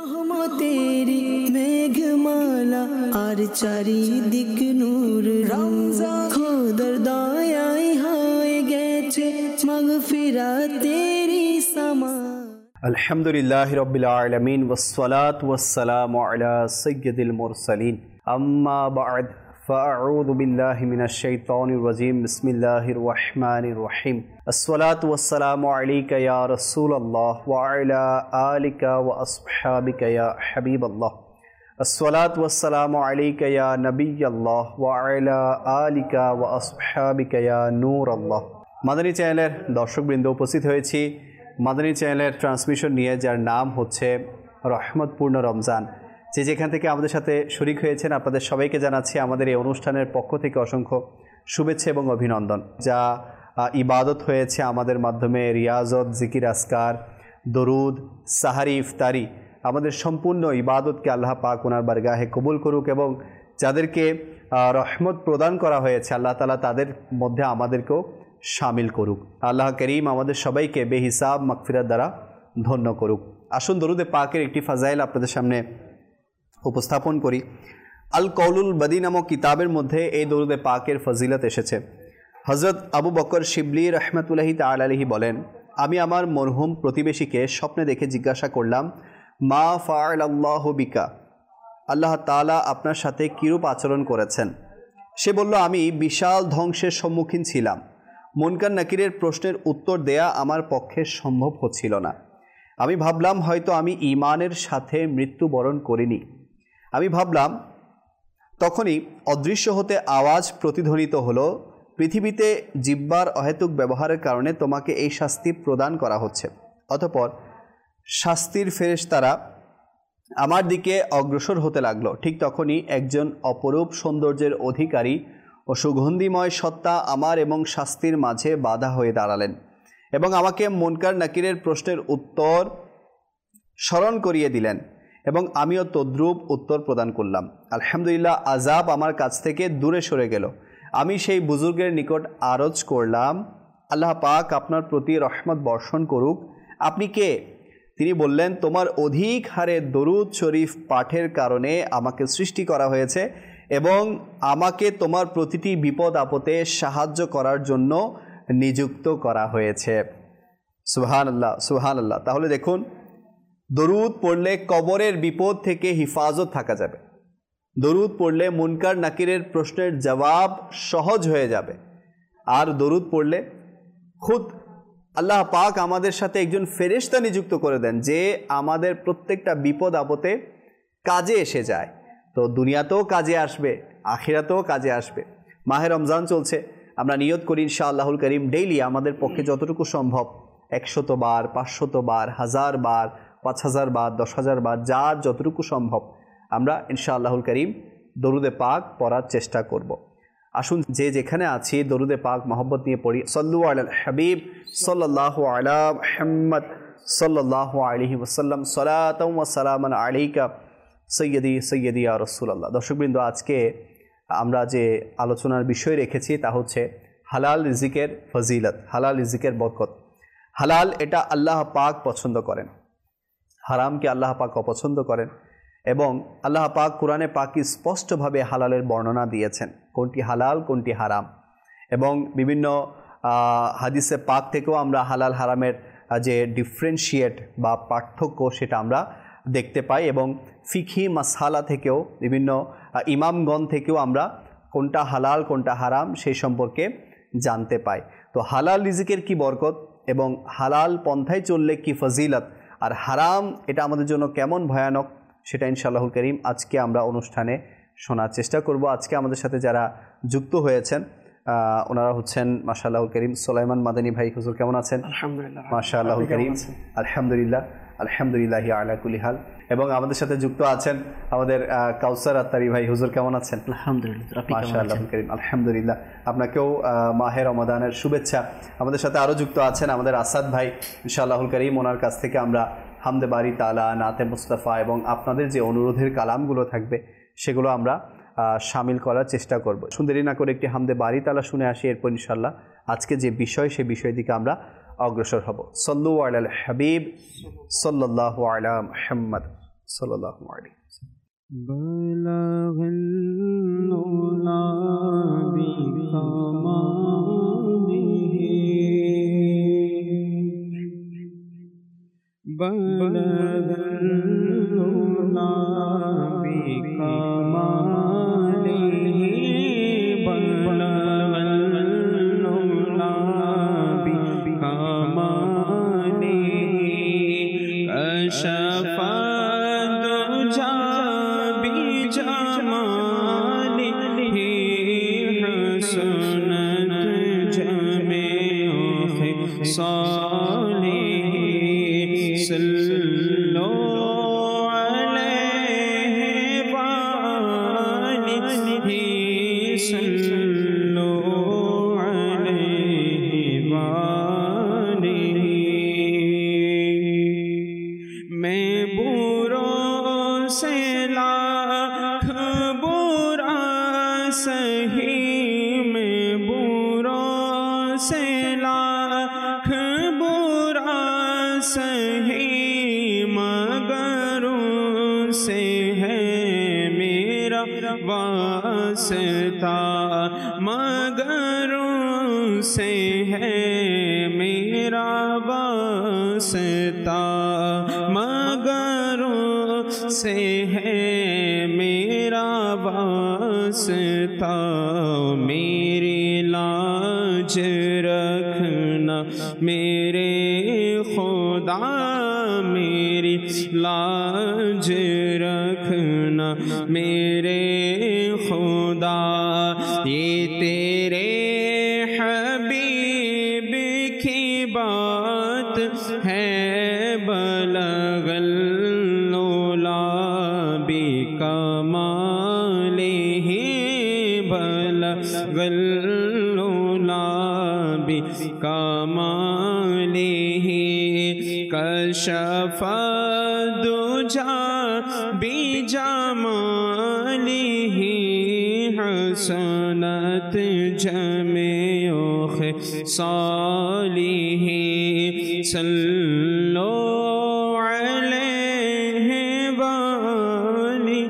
রহমতেরি মেঘমালা আর চারিদিক নূর রমজান খোদার দয়ায় হয়ে গেছে মাগফিরাতেরি সামা। আলহামদুলিল্লাহি রাব্বিল আলামিন ওয়াসসালাতু ওয়াসসালামু আলা সাইয়্যিদিল মুরসালিন আম্মা বা'দ ফাআউযু বিল্লাহি মিনাশ শাইতানির রাজীম বিসমিল্লাহির রহমানির রহিম আসসালাতু ওয়াসসালামু আলাইকা ইয়া রাসূলুল্লাহ ওয়া আলা আলিকা ওয়া আসহাবিকা ইয়া হাবিবাল্লাহ আসসালাতু ওয়াসসালামু আলাইকা ইয়া নবিয়াল্লাহ ওয়া আলা আলিকা ওয়া আসহাবিকা ইয়া নূরাল্লাহ। মাদানী চ্যানেলের দর্শকবৃন্দ উপস্থিত হয়েছি মাদানী চ্যানেলের ট্রান্সমিশন নিয়ে, যার নাম হচ্ছে রহমতপূর্ণ রমজান। যে যেখান থেকে আমাদের সাথে শরীক হয়েছেন আপনাদের সবাইকে জানাচ্ছি আমাদের এই অনুষ্ঠানের পক্ষ থেকে অসংখ্য শুভেচ্ছা এবং অভিনন্দন। যা ইবাদত হয়েছে আমাদের মাধ্যমে, রিয়াজত, জিকির, আসকার, দরুদ, সাহারি, ইফতারি, আমাদের সম্পূর্ণ ইবাদতকে আল্লাহ পাক ওনার বারগাহে কবুল করুক এবং যাদেরকে রহমত প্রদান করা হয়েছে আল্লাহ তাআলা তাদের মধ্যে আমাদেরকেও শামিল করুক। আল্লাহ করিম আমাদের সবাইকে বেহিসাব মাগফিরাত দ্বারা ধন্য করুক। আসুন দরুদে পাকের একটি ফাজাইল আপনাদের সামনে উপস্থাপন করি। আল কৌলুল বদী নামক কিতাবের মধ্যে এই দরুদে পাকের ফজিলত এসেছে। হযরত আবু বকর শিবলি রহমতুল্লাহি তাআলা আলাইহি বলেন, আমি আমার মরহুম প্রতিবেশীকে স্বপ্নে দেখে জিজ্ঞাসা করলাম, মা ফাআলাল্লাহু বিকা, আল্লাহ তাআলা আপনার সাথে কিরূপ আচরণ করেছেন? সে বলল, আমি বিশাল ধ্বংসের সম্মুখীন ছিলাম। মুনকার নাকিরের প্রশ্নের উত্তর দেয়া আমার পক্ষে সম্ভব হচ্ছিল না। আমি ভাবলাম হয়তো আমি ঈমানের সাথে মৃত্যুবরণ করিনি। আমি ভাবলাম, তখনই অদৃশ্য হতে আওয়াজ প্রতিধ্বনিত হলো, পৃথিবীতে জিহ্বার অহেতুক ব্যবহারের কারণে তোমাকে এই শাস্তি প্রদান করা হচ্ছে। অতঃপর শাস্তির ফেরেশতারা আমার দিকে অগ্রসর হতে লাগলো। ঠিক তখনই একজন অপরূপ সৌন্দর্যের অধিকারী ও সুগন্ধিময় সত্তা আমার এবং শাস্তির মাঝে বাধা হয়ে দাঁড়ালেন এবং আমাকে মুনকার নাকিরের প্রশ্নের উত্তর স্মরণ করিয়ে দিলেন এবং আমিও তদ্রূপ উত্তর প্রদান করলাম। আলহামদুলিল্লাহ, আযাব আমার কাছ থেকে দূরে সরে গেল। আমি সেই বুজুর্গের নিকট আরজ করলাম, আল্লাহ পাক আপনার প্রতি রহমত বর্ষণ করুক। আপনি কে? তিনি বললেন, তোমার অধিক হারে দরুদ শরীফ পাঠের কারণে আমাকে সৃষ্টি করা হয়েছে এবং আমাকে তোমার প্রতিটি বিপদ আপদে সাহায্য করার জন্য নিযুক্ত করা হয়েছে। সুবহানাল্লাহ, সুবহানাল্লাহ। তাহলে দেখুন, দরুদ পড়লে কবরের বিপদ থেকে হিফাজত থাকা যাবে। দরুদ পড়লে মুনকার নাকিরের প্রশ্নের জবাব সহজ হয়ে যাবে। আর দরুদ পড়লে খুদ আল্লাহ পাক আমাদের সাথে একজন ফেরেশতা নিযুক্ত করে দেন, যে আমাদের প্রত্যেকটা বিপদ আপদে কাজে এসে যায়। তো দুনিয়াতেও কাজে আসবে, আখিরাতেও কাজে আসবে। মাহে রমজান চলছে, আমরা নিয়ত করি ইনশাআল্লাহুল করিম ডেইলি আমাদের পক্ষে যতটুকু সম্ভব 100 বার, 500 বার, 1000 বার, 5000 বার, 10,000 বার, যার যতটুকু সম্ভব আমরা ইনশাআল্লাহুল করিম দরুদে পাক পড়ার চেষ্টা করব। আসুন যে যেখানে আছি দরুদে পাক মহব্বত নিয়ে পড়ি। সল্লু আলাল হাবিব সাল্লাল্লাহু আলা মুহাম্মদ সাল্লাল্লাহু আলাইহি ওয়াসাল্লাম সালাতাও ওয়া সালামান আলাইকা সৈয়দি সৈয়দি ইয়া রাসূলুল্লাহ। দর্শকবৃন্দ, আজকে আমরা যে আলোচনার বিষয় রেখেছি তা হচ্ছে হালাল রিজিকের ফজিলত, হালাল রিজিকের বরকত। হালাল এটা আল্লাহ পাক পছন্দ করেন, হারামকে আল্লাহ পাক অপছন্দ করেন এবং আল্লাহ পাক কোরআনে পাক স্পষ্টভাবে হালালের বর্ণনা দিয়েছেন, কোনটি হালাল কোনটি হারাম। এবং বিভিন্ন হাদিসে পাক থেকেও আমরা হালাল হারামের যে ডিফারেন্সিয়েট বা পার্থক্য সেটা আমরা দেখতে পাই এবং ফিকহি মাসআলা থেকেও বিভিন্ন ইমামগণ থেকেও আমরা কোনটা হালাল কোনটা হারাম সেই সম্পর্কে জানতে পাই। তো হালাল রিজিকের কি বরকত এবং হালাল পন্থায় চললে কি ফজিলত, আর হারাম এটা আমাদের জন্য কেমন ভয়ানক, সেটা ইনশাআল্লাহুল করিম আজকে আমরা অনুষ্ঠানে শোনার চেষ্টা করব। আজকে আমাদের সাথে যারা যুক্ত হয়েছেন ওনারা হচ্ছেন মাশাআল্লাহুল করিম সুলাইমান মাদানী ভাই। হুজুর কেমন আছেন? আলহামদুলিল্লাহ, মাশাআল্লাহুল করিম, আলহামদুলিল্লাহ, আলহামদুলিল্লাহি আলা কুল্লি হাল। এবং আমাদের সাথে যুক্ত আছেন আমাদের কাউসার আত্তারি ভাই। হুজুর কেমন আছেন? আলহামদুলিল্লাহ, মাশাআল্লাহুল করিম, আলহামদুলিল্লাহ। আপনাকেও মাহে রমাদানের শুভেচ্ছা। আমাদের সাথে আরও যুক্ত আছেন আমাদের আসাদ ভাই ইনশাআল্লাহুল করিম। ওনার কাছ থেকে আমরা হামদে বারি তাআলা, নাতে মুস্তাফা এবং আপনাদের যে অনুরোধের কালামগুলো থাকবে সেগুলো আমরা শামিল করার চেষ্টা করব। সুন্দরী না করে একটি হামদে বারি তাআলা শুনে আসি, এরপর ইনশাআল্লাহ আজকে যে বিষয় সেই বিষয়ের দিকে আমরা অগ্রসর হব। সল্লু আলাল হাবিব সাল্লাল্লাহু আলা মুহাম্মদ। صلی اللہ علیہ وسلم. بلغ العلا بکمالہ بلغ العلا بکمالہ بلغ العلا بکمالہ کشف الدجی بجمالہ حسنت جمیع خصالہ صلو علیہ وآلہ صلو علیہ وآلہ. میں بروں سے لاکھ برا سہی میں بروں سے لاکھ برا سہی مگر ان سے ہے میرا واسطہ مگر ان سے ہے میرا واسطہ مگر ان سے ہے میرا واسطہ. میری لاج رکھنا میرے خدا میری لاج رکھنا میرے خدا. یہ تیرے حبیب کی بات ہے بلغ العلا بکمالہ بلغ العلا بکمالہ کشف الدجی بجمالہ حسنت جمیع خصالہ صلو علیہ وآلہ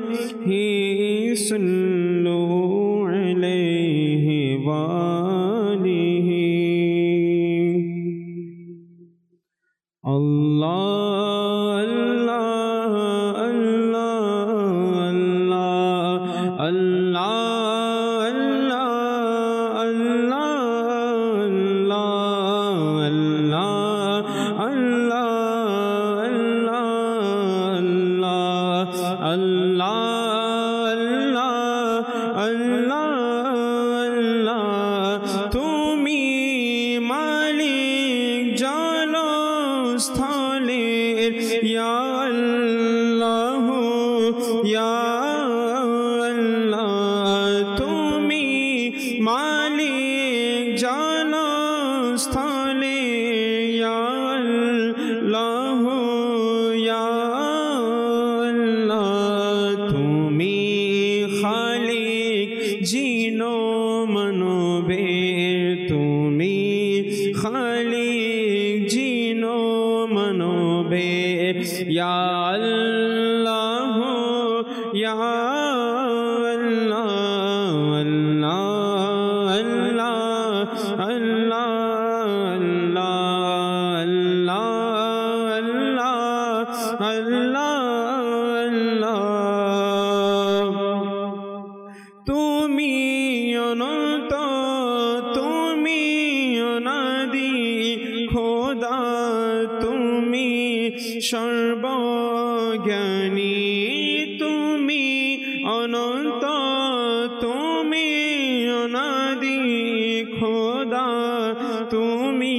صلو علیہ وآلہ. اللہ اللہ اللہ تمہیں مالک جانو স্থলের ইয়া আল্লাহ ইয়া আল্লাহ তুমি মালিক জানো স্থলে ইয়া আল্লাহ ইয়া আল্লাহ তুমি খালিক জিনো মনোবে তুমি খালিক জিনো মনোবে ইয়া আল্লাহ ইয়া আল্লাহ আল্লাহ আল্লাহ আল্লাহ আল্লাহ তুমি অনন্ত তুমি অনাদি খোদা তুমি সর্বজ্ঞানী তুমি অনন্ত তুমি অনাদি খোদা তুমি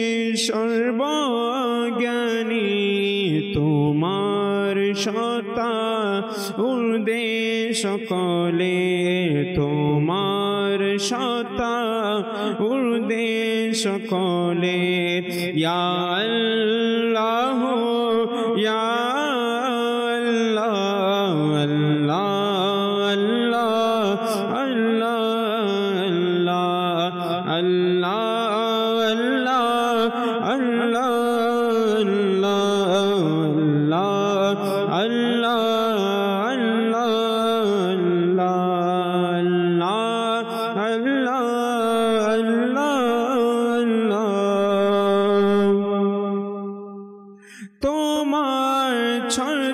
সর্বজ্ঞানী তোমার সত্তা ঊর্ধ্বে সকলে তোমার সত্তা ঊর্ধ্বে সকলে ইয়া আল্লাহ ইয়া আল্লাহ আল্লাহ আল্লাহ আল্লাহ আল্লাহ আল্লাহ আল্লাহ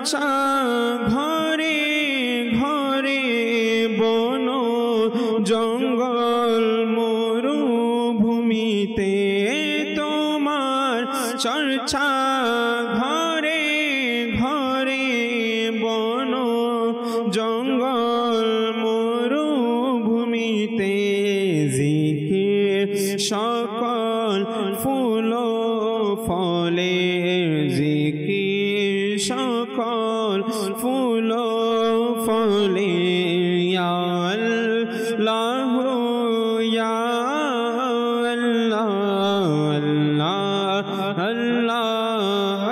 চর্চা ঘরে ঘরে বন জঙ্গল মরুভূমিতে তোমার চর্চা ঘরে ঘরে বন জঙ্গল মরুভূমিতে জিকির সকল ফুল ফলে জিকির সকল ফুল ফলে ইয়া আল্লাহ ইয়া আল্লাহ আল্লাহ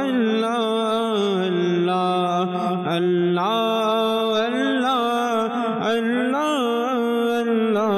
আল্লাহ আল্লাহ আল্লাহ আল্লাহ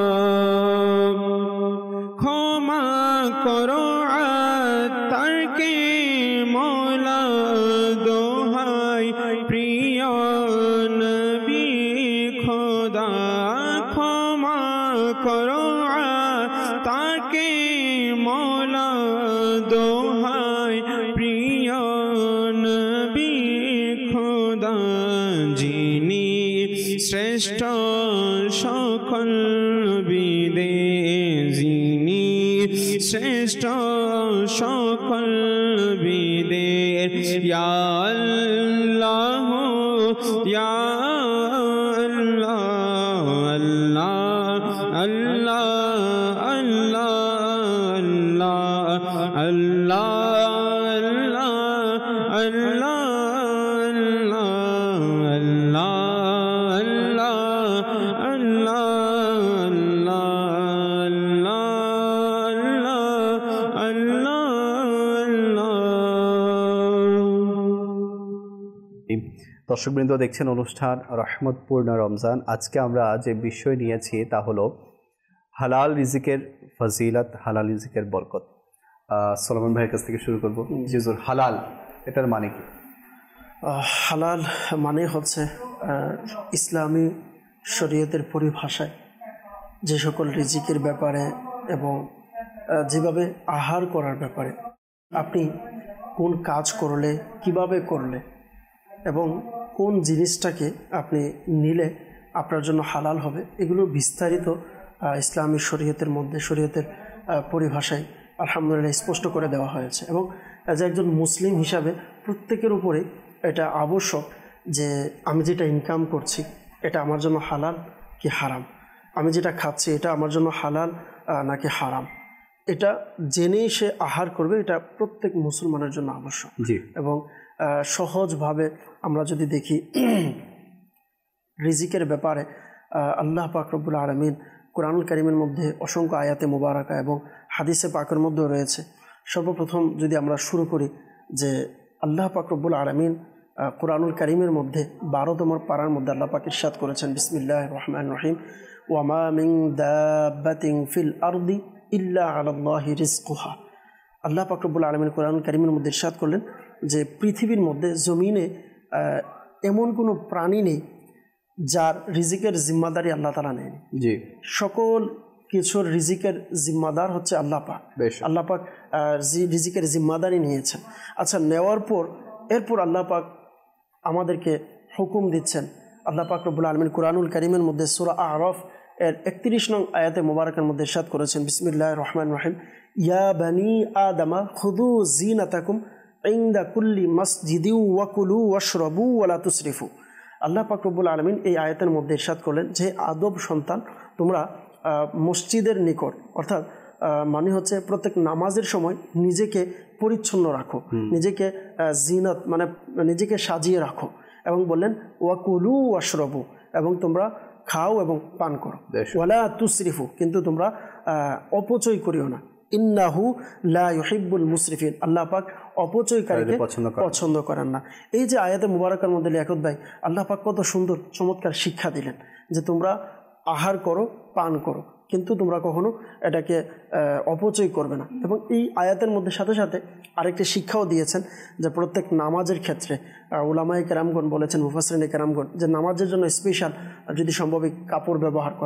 ক্ষমা করো আত্মাকে মৌলা দোহাই প্রিয় নবী খোদা ক্ষমা করো আত্মাকে মৌলা দোহাই প্রিয় নবী খোদা যিনি শ্রেষ্ঠ সকল বিদে যিনি শ্রেষ্ঠ সকল বিদের ইয়া আল্লাহ ইয়া আল্লাহ আল্লাহ আল্লাহ আল্লাহ আল্লাহ দর্শকবৃন্দ দেখছেন অনুষ্ঠান রহমতপূর্ণ রমজান। আজকে আমরা যে বিষয় নিয়েছি তা হলো হালাল রিজিকের ফজিলত, হালাল রিজিকের বরকত। সলোমন ভাইয়ের কাছ থেকে শুরু করব। জিজুর, হালাল এটার মানে কি? হালাল মানে হচ্ছে ইসলামী শরীয়তের পরিভাষায় যে সকল রিজিকের ব্যাপারে এবং যেভাবে আহার করার ব্যাপারে, আপনি কোন কাজ করলে, কিভাবে করলে এবং কোন জিনিসটাকে আপনি নিলে আপনার জন্য হালাল হবে, এগুলো বিস্তারিত ইসলামী শরীয়তের মধ্যে, শরীয়তের পরিভাষায় আলহামদুলিল্লাহ স্পষ্ট করে দেওয়া হয়েছে। এবং যে একজন মুসলিম হিসাবে প্রত্যেকের উপরে এটা আবশ্যক যে আমি যেটা ইনকাম করছি এটা আমার জন্য হালাল কি হারাম, আমি যেটা খাচ্ছি এটা আমার জন্য হালাল নাকি হারাম, এটা জেনেই সে আহার করবে। এটা প্রত্যেক মুসলমানের জন্য আবশ্যক। এবং সহজভাবে আমরা যদি দেখি রিজিকের ব্যাপারে আল্লাহ পাক রব্বুল আলামিন কোরআনুল কারীমের মধ্যে অসংখ্য আয়াতে মুবারাকা এবং হাদিসে পাকের মধ্যেও রয়েছে। সর্বপ্রথম যদি আমরা শুরু করি যে আল্লাহ পাক রব্বুল আলামিন কোরআনুল কারীমের মধ্যে 12তম পারার মধ্যে আল্লাহ পাক ইরশাদ করেছেন, বিসমিল্লাহির রহমানির রহিম, ওয়া মা মিন দাব্বাতিন ফিল আরদি ইল্লা আলাল্লাহি রিজকুহা। আল্লাহ পাক রব্বুল আলামিন কোরআনুল কারীমের মধ্যে ইরশাদ করলেন যে পৃথিবীর মধ্যে, জমিনে এমন কোনো প্রাণী নেই যার রিজিকের জিম্মাদারি আল্লাহ তাআলা নেন। সকল কিছুর রিজিকের জিম্মাদার হচ্ছে আল্লাহ পাক। আল্লাহ পাক রিজিকের জিম্মাদারি নিয়েছেন। আচ্ছা, নেওয়ার পর এরপর আল্লাহ পাক আমাদেরকে হুকুম দিচ্ছেন। আল্লাহ পাক রব্বুল আলামিন কোরআনুল কারীমের মধ্যে সূরা আরাফ এর 31 নং আয়াতে মুবারাকার মধ্যে ইরশাদ করেছেন, বিসমিল্লাহির রহমানির রহিম, ইয়া বানি আদমা খুযু জিনাতাকুম ইনদা কুল্লি মাসজিদি ওয়াকুলু ওয়াশরাবু ওয়ালা তুসরিফু। আল্লাহ পাক রব্বুল আলামিন এই আয়াতের মধ্যে ইরশাদ করলেন যে আদব সন্তান, তোমরা মসজিদের নিকট, অর্থাৎ মানে হচ্ছে প্রত্যেক নামাজের সময় নিজেকে পরিচ্ছন্ন রাখো, নিজেকে জিনত মানে নিজেকে সাজিয়ে রাখো, এবং বললেন ওয়াকুলু ওয়াশরাবু, এবং তোমরা খাও এবং পান করো, ওয়ালা তুসরিফু, কিন্তু তোমরা অপচয় করিও না, ইন্নাহু লা ইউহিব্বুল মুসরিফিন, আল্লাহ পাক অপচয়কারীকে পছন্দ করেন না। এই যে আয়াতে মুবারাকার মধ্যে লিয়াকত ভাই আল্লাহ পাক কত সুন্দর চমৎকার শিক্ষা দিলেন যে তোমরা আহার করো, পান করো, কিন্তু তোমরা কখনো এটাকে অপচয় করবে না। এবং এই আয়াতের মধ্যে সাথে সাথে আরেকটি শিক্ষাও দিয়েছেন যে প্রত্যেক নামাজের ক্ষেত্রে উলামায়ে কেরামগণ বলেছেন, মুফাসসিরিনে কেরামগণ, যে নামাজের জন্য স্পেশাল যদি সম্ভব কাপড় ব্যবহার করা।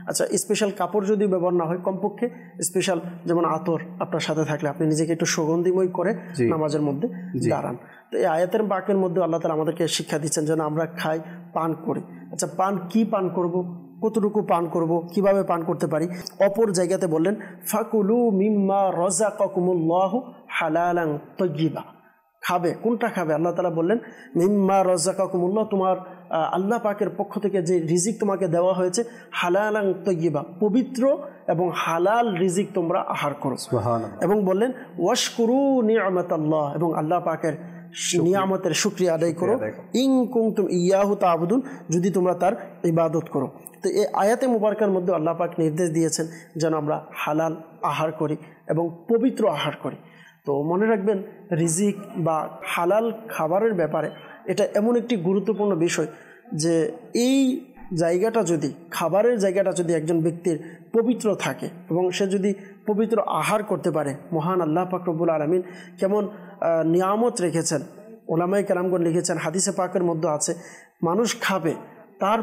আচ্ছা, স্পেশাল কাপড় যদি ব্যবহার না হয়, কমপক্ষে স্পেশাল যেমন আতর আপনার সাথে থাকলে আপনি নিজেকে একটু সুগন্ধিময় করে নামাজের মধ্যে দাঁড়ান। তো এই আয়াতের বাক্যের মধ্যে আল্লাহ তাআলা আমাদেরকে শিক্ষা দিচ্ছেন যেন আমরা খাই, পান করি। আচ্ছা, পান কি পান করব, কতটুকু পান করব, কিভাবে পান করতে পারি? অপর জায়গাতে বললেন ফাকুলু মিম্মা রাযাকাকুমুল্লাহু হালালান তাইয়্যিবা, খাবে, কোনটা খাবে? আল্লাহ তাআলা বললেন মিম্মা রাযাকাকুমুল্লাহ, তোমার আল্লাহ পাকের পক্ষ থেকে যে রিজিক তোমাকে দেওয়া হয়েছে, হালালান তাইয়্যিবা, পবিত্র এবং হালাল রিজিক তোমরা আহার করো। সুবহানাল্লাহ। এবং বললেন ওয়াশকুরু নি'মাতাল্লাহ, এবং আল্লাহ পাকের নিয়ামতের শুকরিয়া আদায় করো, ইন কুনতুম ইয়াহু তা'বুদুন, যদি তোমরা তার ইবাদত করো। তো এই আয়াতে মুবারকার মধ্যে আল্লাহ পাক নির্দেশ দিয়েছেন যেন আমরা হালাল আহার করি এবং পবিত্র আহার করি। তো মনে রাখবেন, রিজিক বা হালাল খাবারের ব্যাপারে এটা এমন একটি গুরুত্বপূর্ণ বিষয় যে এই জায়গাটা যদি, খাবারের জায়গাটা যদি একজন ব্যক্তির পবিত্র থাকে এবং সে যদি পবিত্র আহার করতে পারে, মহান আল্লাহ পাক রব্বুল আলামিন কেমন নিয়ামত রেখেছেন। ওলামায়ে কেরামগণ লিখেছেন, হাদিসে পাকের মধ্যে আছে, মানুষ খাবে তার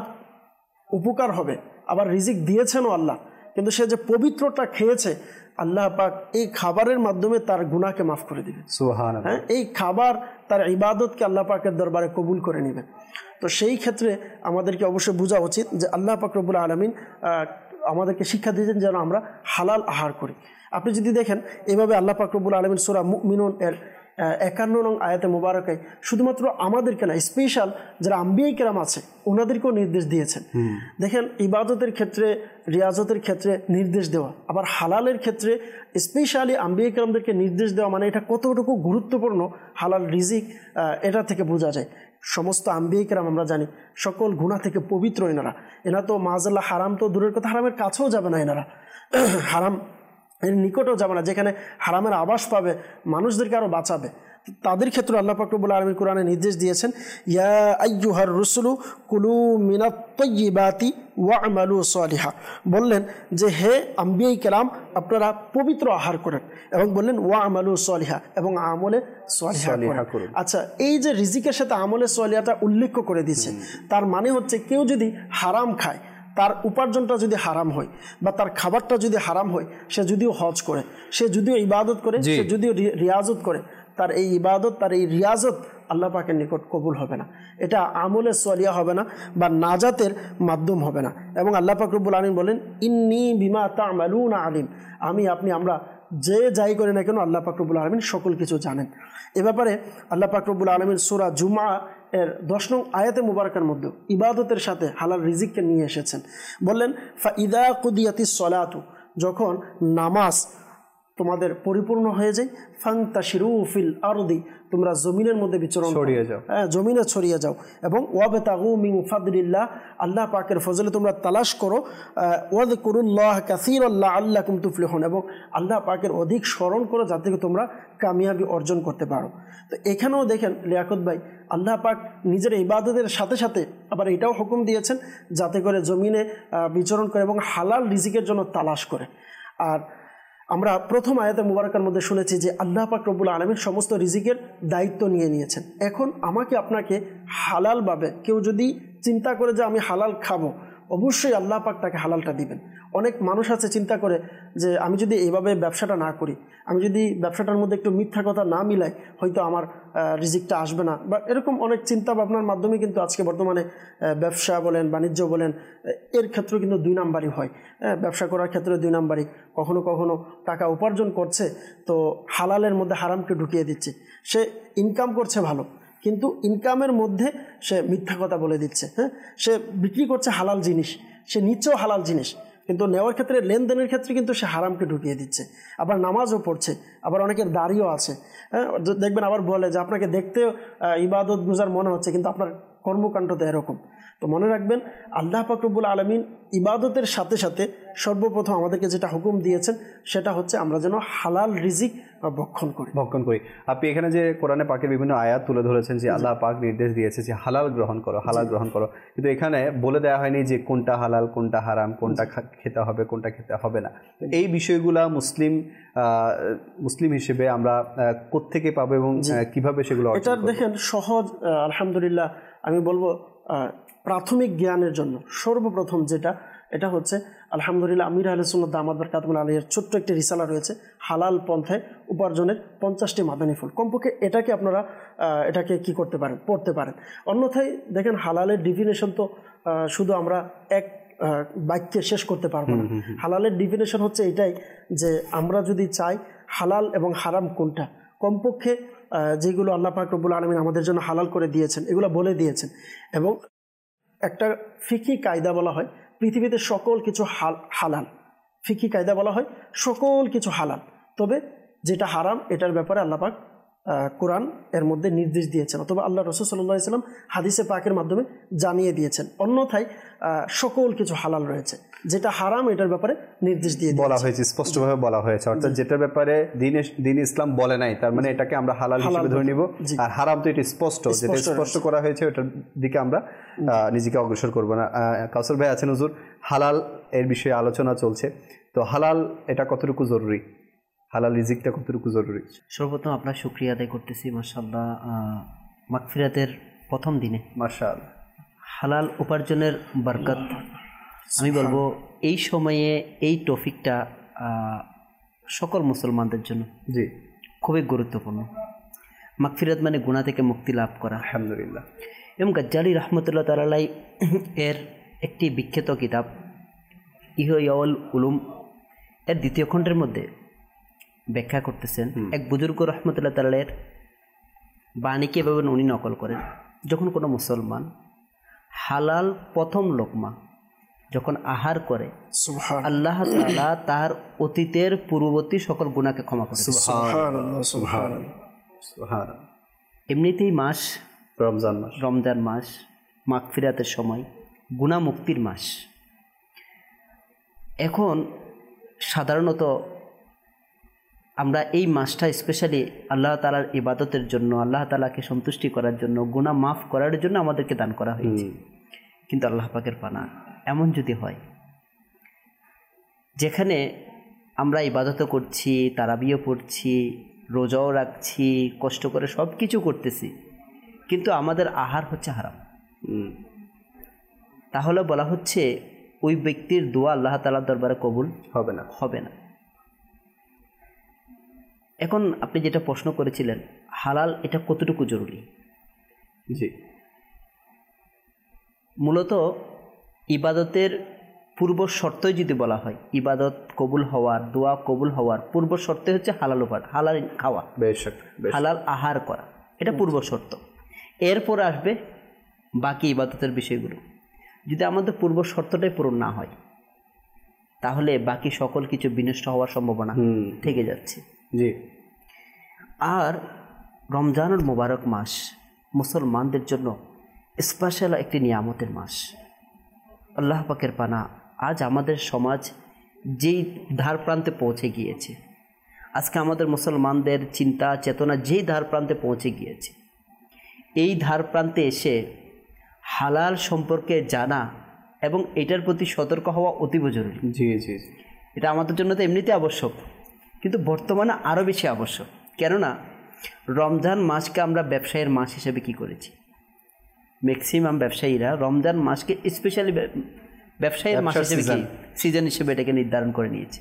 উপকার হবে, আবার রিজিক দিয়েছেনও আল্লাহ, কিন্তু সে যে পবিত্রটা খেয়েছে, আল্লাহ পাক এই খাবারের মাধ্যমে তার গুনাহকে মাফ করে দিবেন। সুবহানাল্লাহ। হ্যাঁ, এই খাবার তার ইবাদতকে আল্লাহ পাকের দরবারে কবুল করে নেবেন। তো সেই ক্ষেত্রে আমাদেরকে অবশ্যই বোঝা উচিত যে আল্লাহ পাক রব্বুল আলামিন আমাদেরকে শিক্ষা দিয়েছেন যেন আমরা হালাল আহার করি। আপনি যদি দেখেন, এভাবে আল্লাহ পাক রব্বুল আলামিন সূরা মুমিনুন এর 51 নং আয়াতে মুবারকায় শুধুমাত্র আমাদেরকে না, স্পেশাল যারা আম্বিয়া কেরাম আছে ওনাদেরকেও নির্দেশ দিয়েছেন। দেখেন, ইবাদতের ক্ষেত্রে, রিয়াজতের ক্ষেত্রে নির্দেশ দেওয়া, আবার হালালের ক্ষেত্রে স্পেশালি আম্বিয়া কেরামদেরকে নির্দেশ দেওয়া, মানে এটা কতটুকু গুরুত্বপূর্ণ হালাল রিজিক, এটা থেকে বোঝা যায়। সমস্ত আম্বিয়া কেরাম আমরা জানি সকল গুনাহ থেকে পবিত্র এনারা তো মাআযাল্লাহ হারাম তো দূরের কথা, হারামের কাছেও যাবে না এনারা, হারাম এর নিকটেও যাবে না, যেখানে হারামের আভাস পাবে মানুষদেরকে আরও বাঁচাবে। তাদের ক্ষেত্রে আল্লাহ পাক রব্বুল আলামিন কোরআনে নির্দেশ দিয়েছেন, ইয়া আইয়ুহার রুসুলু কুলু মিনাত তাইয়্যিবাতি ওয়া'মালু সালিহা, বললেন যে হে আম্বিয়ায়ে কেরাম, আপনারা পবিত্র আহার করেন, এবং বললেন ওয়া'মালু সালিহা, এবং আমলে সালিহা করেন। আচ্ছা, এই যে রিজিকের সাথে আমলে সালিহাটা উল্লেখ করে দিয়েছে, তার মানে হচ্ছে কেউ যদি হারাম খায়, তার উপার্জনটা যদি হারাম হয় বা তার খাবারটা যদি হারাম হয়, সে যদিও হজ করে, সে যদিও ইবাদত করে, সে যদিও রিয়াজত করে, তার এই ইবাদত, তার এই রিয়াজত আল্লাহ পাকের নিকট কবুল হবে না, এটা আমলে সালিহা হবে না বা নাজাতের মাধ্যম হবে না। এবং আল্লাহ পাক রব্বুল আলামিন বলেন, ইন্নী বিমা তা'মালুনা আলিম, আমি, আপনি, আমরা যে যাই করি না কেন আল্লাহ পাক রব্বুল আলামিন সকল কিছু জানেন। এ ব্যাপারে আল্লাহ পাক রব্বুল আলামিন সূরা জুমআ এর 10 নং আয়াতে মুবারকার মধ্যে ইবাদতের সাথে হালাল রিজিককে নিয়ে এসেছেন। বললেন, ফাইদা কুদিয়াতিস সালাতু, যখন নামাজ তোমাদের পরিপূর্ণ হয়ে যায়, ফান্তাশিরু ফিল আরদি, তোমরা জমিনের মধ্যে বিচরণ ছড়িয়ে যাও, জমিনে ছড়িয়ে যাও, এবং ওয়াবতাগু মিন ফাদলিল্লাহ, আল্লাহ পাকের ফজলে তোমরা তালাশ করো, ওয়াযকুরুল্লাহ কাসীরান লাআল্লাকুম তুফলিহুন, এবং আল্লাহ পাকের অধিক স্মরণ করো যাতে তোমরা কামিয়াবি অর্জন করতে পারো। তো এখানেও দেখেন লিয়াকত ভাই, আল্লাহ পাক নিজের ইবাদতের সাথে সাথে আবার এটাও হুকুম দিয়েছেন যাতে করে জমিনে বিচরণ করে এবং হালাল রিজিকের জন্য তালাশ করে। আর আমরা প্রথম আয়াতে মুবারকার মধ্যে শুনেছি যে আল্লাহ পাক রব্বুল আলামিন সমস্ত রিজিকের দায়িত্ব নিয়ে নিয়েছেন। এখন আমাকে আপনাকে হালালভাবে, কেউ যদি চিন্তা করে যে আমি হালাল খাবো, অবশ্যই আল্লাহ পাক তাকে হালালটা দিবেন। অনেক মানুষ আছে চিন্তা করে যে আমি যদি এইভাবে ব্যবসাটা না করি, আমি যদি ব্যবসাটার মধ্যে একটু মিথ্যা কথা না মিলাই, হয়তো আমার রিজিকটা আসবে না, বা এরকম অনেক চিন্তা ভাবনার মাধ্যমে কিন্তু আজকে বর্তমানে ব্যবসা বলেন, বাণিজ্য বলেন, এর ক্ষেত্রেও কিন্তু 2 নাম্বারই হয়। ব্যবসা করার ক্ষেত্রে 2 নাম্বারই, কখনো কখনো টাকা উপার্জন করছে তো হালালের মধ্যে হারামকে ঢুকিয়ে দিচ্ছে, সে ইনকাম করছে ভালো, কিন্তু ইনকামের মধ্যে সে মিথ্যা কথা বলে দিচ্ছে। হ্যাঁ, সে বিক্রি করছে হালাল জিনিস, সে নিচ্ছেও হালাল জিনিস, কিন্তু নেওয়ার ক্ষেত্রে, লেনদেনের ক্ষেত্রে কিন্তু সে হারামকে ঢুকিয়ে দিচ্ছে। আবার নামাজও পড়ছে, আবার অনেকের দাড়িও আছে। হ্যাঁ, দেখবেন আবার বলে যে আপনাকে দেখতেও ইবাদত গুজার মনে হচ্ছে, কিন্তু আপনার কর্মকাণ্ড তো এরকম। তো মনে রাখবেন, আল্লাহ পাক রব্বুল আলামিন ইবাদতের সাথে সাথে সর্বপ্রথম আমাদেরকে যেটা হুকুম দিয়েছেন সেটা হচ্ছে আমরা যেন হালাল রিজিক ভক্ষণ করি। আপনি এখানে যে কোরআনে পাকের বিভিন্ন আয়াত তুলে ধরেছেন যে আল্লাহ পাক নির্দেশ দিয়েছে যে হালাল গ্রহণ করো, হালাল গ্রহণ করো, কিন্তু এখানে বলে দেওয়া হয়নি যে কোনটা হালাল, কোনটা হারাম, কোনটা খেতে হবে, কোনটা খেতে হবে না। এই বিষয়গুলা মুসলিম হিসেবে আমরা কোত্থেকে পাবো এবং কিভাবে সেগুলো? এটা দেখেন সহজ, আলহামদুলিল্লাহ আমি বলবো প্রাথমিক জ্ঞানের জন্য সর্বপ্রথম যেটা, এটা হচ্ছে আলহামদুলিল্লাহ আমির আহলে সুন্নাত দামাত বারকাতুহুল আলাইহির ছোট্ট একটি রিসালা রয়েছে, হালাল পন্থায় উপার্জনের 50টি মাদানী ফল। কমপক্ষে এটাকে আপনারা এটাকে কি করতে পারেন, পড়তে পারেন। অন্যথায় দেখেন হালালের ডিফিনেশন তো শুধু আমরা এক বাক্যে শেষ করতে পারবো না। হালালের ডিফিনেশন হচ্ছে এটাই যে আমরা যদি চাই হালাল এবং হারাম কোনটা, কমপক্ষে যেগুলো আল্লাহ পাক রব্বুল আলামিন আমাদের জন্য হালাল করে দিয়েছেন এগুলো বলে দিয়েছেন। এবং একটা ফিকি কায়দা বলা হয় পৃথিবীতে সকল কিছু হালাল, ফিকি কায়দা বলা হয় সকল কিছু হালাল, তবে যেটা হারাম এটার ব্যাপারে আল্লাহ পাক কোরআন এর মধ্যে নির্দেশ দিয়েছেন, অথবা আল্লাহ রাসূল সাল্লাল্লাহু আলাইহি ওয়াসাল্লাম হাদিসে পাকের মাধ্যমে জানিয়ে দিয়েছেন। অন্যথায় সকল কিছু হালাল রয়েছে, যেটা হারাম এটার ব্যাপারে নির্দেশ দিয়ে বলা হয়েছে, স্পষ্টভাবে বলা হয়েছে। অর্থাৎ যেটার ব্যাপারে দিন ইসলাম বলে নাই, তার মানে এটাকে আমরা হালাল হিসেবে ধরে নিব। আর হারাম তো এটা স্পষ্ট, যেটা স্পষ্ট করা হয়েছে ওটার দিকে আমরা নিজেকে অগ্রসর করব না। কাউসার ভাই আছেন হুজুর, হালাল এর বিষয়ে আলোচনা চলছে, তো হালাল এটা কতটুকু জরুরি, হালাল রিজিকটা কতটুকু জরুরি? সর্বপ্রথম আপনার শুকরিয়া আদায় করতেছি মাশাআল্লাহ, মাগফিরাতের প্রথম দিনে মাশাআল্লাহ হালাল উপার্জনের বরকত। আমি বলবো এই সময়ে এই টপিকটা সকল মুসলমানদের জন্য জি খুবই গুরুত্বপূর্ণ। মাগফিরাত মানে গুনাহ থেকে মুক্তি লাভ করা। আলহামদুলিল্লাহ। এবং গাজ্জালি রহমতুল্লাহ তাআলা এর একটি বিখ্যাত কিতাব ইহয়াউল উলুম এর দ্বিতীয় খণ্ডের মধ্যে ব্যাখ্যা করতেছেন, এক বুজুর্গ রহমতুল্লাহ তাআলার বাণীকে এভাবে উনি নকল করেন, যখন কোনো মুসলমান হালাল প্রথম লোকমা যখন আহার করে আল্লাহ তাআলা তার অতীতের পূর্ববর্তী সকল গুনাহকে ক্ষমা করে। সুবহানাল্লাহ সুবহানাল্লাহ সুবহানাল্লাহ। এমনিতেই মাস রমজান মাস মাগফিরাতের সময়, গুনাহ মুক্তির মাস। এখন সাধারণত আমরা এই মাসটা স্পেশালি আল্লাহ তাআলার ইবাদতের জন্য, আল্লাহ তাআলাকে সন্তুষ্টি করার জন্য, গুনাহ মাফ করার জন্য আমাদেরকে দান করা হয়েছে। কিন্তু আল্লাহ পাকের পানা এমন যদি হয় যেখানে আমরা ইবাদতও করছি, তারাবিও পড়ছি, রোজাও রাখছি, কষ্ট করে সব কিছু করতেছি, কিন্তু আমাদের আহার হচ্ছে হারাম, তাহলে বলা হচ্ছে ওই ব্যক্তির দোয়া আল্লাহ তাআলার দরবারে কবুল হবে না। এখন আপনি যেটা প্রশ্ন করেছিলেন হালাল এটা কতটুকু জরুরি, জি মূলত ইবাদতের পূর্ব শর্তই যদি বলা হয়, ইবাদত কবুল হওয়ার, দোয়া কবুল হওয়ার পূর্ব শর্ত হচ্ছে হালাল হালাল খাওয়া, হালাল আহার করা, এটা পূর্ব শর্ত। এরপর আসবে বাকি ইবাদতের বিষয়গুলো। যদি আমাদের পূর্ব শর্তটাই পূরণ না হয় তাহলে বাকি সকল কিছু বিনষ্ট হওয়ার সম্ভাবনা থেকে যাচ্ছে। জি। আর রমজানুল মুবারক মাস মুসলমানদের জন্য স্পেশাল একটি নিয়ামতের মাস। আল্লাহ পাকের পানা, আজ আমাদের সমাজ যেই ধার প্রান্তে পৌঁছে গিয়েছে, আজকে আমাদের মুসলমানদের চিন্তা চেতনা যেই ধার প্রান্তে পৌঁছে গিয়েছে, এই ধার প্রান্তে এসে হালাল সম্পর্কে জানা এবং এটার প্রতি সতর্ক হওয়া অতীব জরুরি। জি জি, এটা আমাদের জন্য তো এমনিতে আবশ্যক, কিন্তু বর্তমানে আরও বেশি আবশ্যক। কেননা রমজান মাসকে আমরা ব্যবসায়ের মাস হিসেবে কি করেছি, ম্যাক্সিমাম ব্যবসায়ীরা রমজান মাসকে স্পেশালি ব্যবসায়ের মাস হিসেবে কি সিজন হিসেবে এটাকে নির্ধারণ করে নিয়েছে।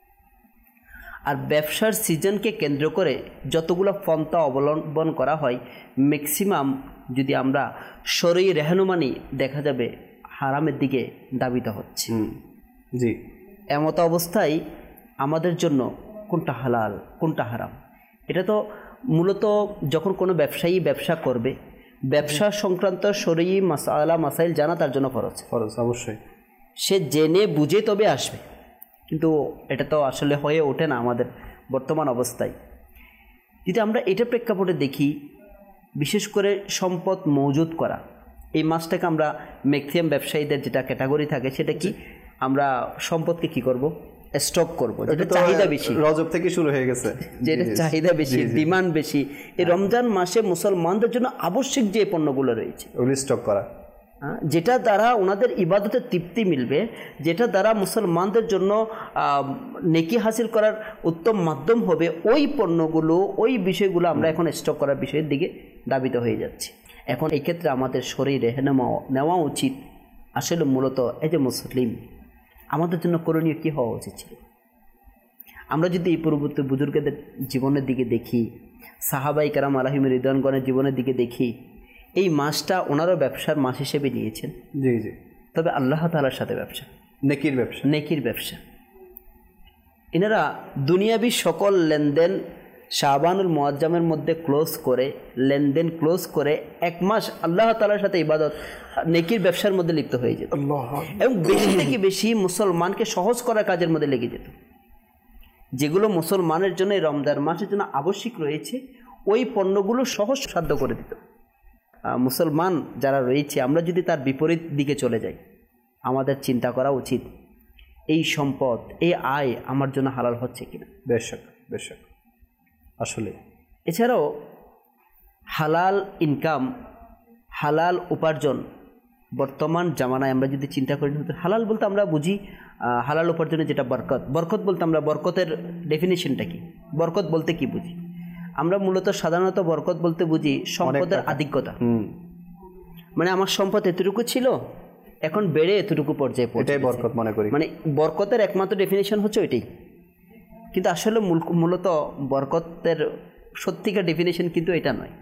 আর ব্যবসার সিজনকে কেন্দ্র করে যতগুলো পন্থা অবলম্বন করা হয়, ম্যাক্সিমাম যদি আমরা শরঈ রেহনুমানি দেখা যাবে হারামের দিকে ধাবিত হচ্ছে। জি, এমত অবস্থায় আমাদের জন্য কোনটা হালাল কোনটা হারাম, এটা তো মূলত যখন কোনো ব্যবসায়ী ব্যবসা করবে, ব্যবসা সংক্রান্ত শরঈ মাসাইল জানা তার জন্য ফরজ অবশ্যই। সে জেনে বুঝে তবে আসবে, কিন্তু এটা তো আসলে হয়ে ওঠে না আমাদের বর্তমান অবস্থায়। যদি আমরা এটা প্রেক্ষাপটে দেখি, বিশেষ করে সম্পদ মজুদ করা, এই মাসটাকে আমরা ম্যাক্সিমাম ব্যবসায়ীদের যেটা ক্যাটাগরি থাকে সেটা কি, আমরা সম্পদকে কি করব, স্টক করব, যেটা চাহিদা বেশি, রজব থেকে শুরু হয়ে গেছে, যেটা চাহিদা বেশি, ডিমান্ড বেশি। এই রমজান মাসে মুসলমানদের জন্য আবশ্যিক যে পণ্যগুলো রয়েছে ওগুলো স্টক করা, যেটা দ্বারা ওনাদের ইবাদতের তৃপ্তি মিলবে, যেটা দ্বারা মুসলমানদের জন্য নেকি হাসিল করার উত্তম মাধ্যম হবে, ওই পণ্যগুলো ওই বিষয়গুলো আমরা এখন স্টক করার বিষয়ের দিকে ধাবিত হয়ে যাচ্ছি। এখন এই ক্ষেত্রে আমাদের শরীরে নেওয়া উচিত আসলে মূলত এই যে মুসলিম আমাদের জন্য করণীয় কী হওয়া উচিত ছিল। আমরা যদি এই পূর্ববর্তী বুজুর্গদের জীবনের দিকে দেখি, সাহাবাই কারাম আলাহিম রিদওয়ানগণের জীবনের দিকে দেখি, এই মাসটা ওনারও ব্যবসার মাস হিসেবে নিয়েছেন। জি জি। তবে আল্লাহ তাআলার সাথে ব্যবসা, নেকির ব্যবসা। এনারা দুনিয়াবি সকল লেনদেন শাবানুল মুআজ্জামের মধ্যে লেনদেন ক্লোজ করে 1 মাস আল্লাহ তাআলার সাথে ইবাদত নেকির ব্যবসার মধ্যে লিপ্ত হয়ে যেত এবং বেশি থেকে বেশি মুসলমানকে সহজ করার কাজের মধ্যে লেগে যেত। যেগুলো মুসলমানের জন্য এই রমজান মাসের জন্য আবশ্যিক রয়েছে ওই পণ্যগুলো সহজ সাধ্য করে দিত। মুসলমান যারা রয়েছে আমরা যদি তার বিপরীত দিকে চলে যাই, আমাদের চিন্তা করা উচিত এই সম্পদ, এই আয় আমার জন্য হালাল হচ্ছে কিনা। বেশক বেশক, আসলে এছাড়াও হালাল ইনকাম, হালাল উপার্জন বর্তমান জামানায় আমরা যদি চিন্তা করি, হালাল বলতে আমরা বুঝি হালাল উপার্জনে যেটা বরকত বলতে আমরা বরকতের ডেফিনিশনটা কি, বরকত বলতে কি বুঝি? আমরা মূলত সাধারণত বরকত বলতে বুঝি সম্পদের আধিক্যতা। মানে আমার সম্পদ এতটুকু ছিল, এখন বেড়ে এতটুকু পর্যায়ে পৌঁছে, এটাই বরকত মনে করি। মানে বরকতের একমাত্র ডেফিনিশন হচ্ছে ওইটাই। কিন্তু আসলে মূলত বরকতের সত্যিকার ডেফিনিশন কিন্তু এটা নয়।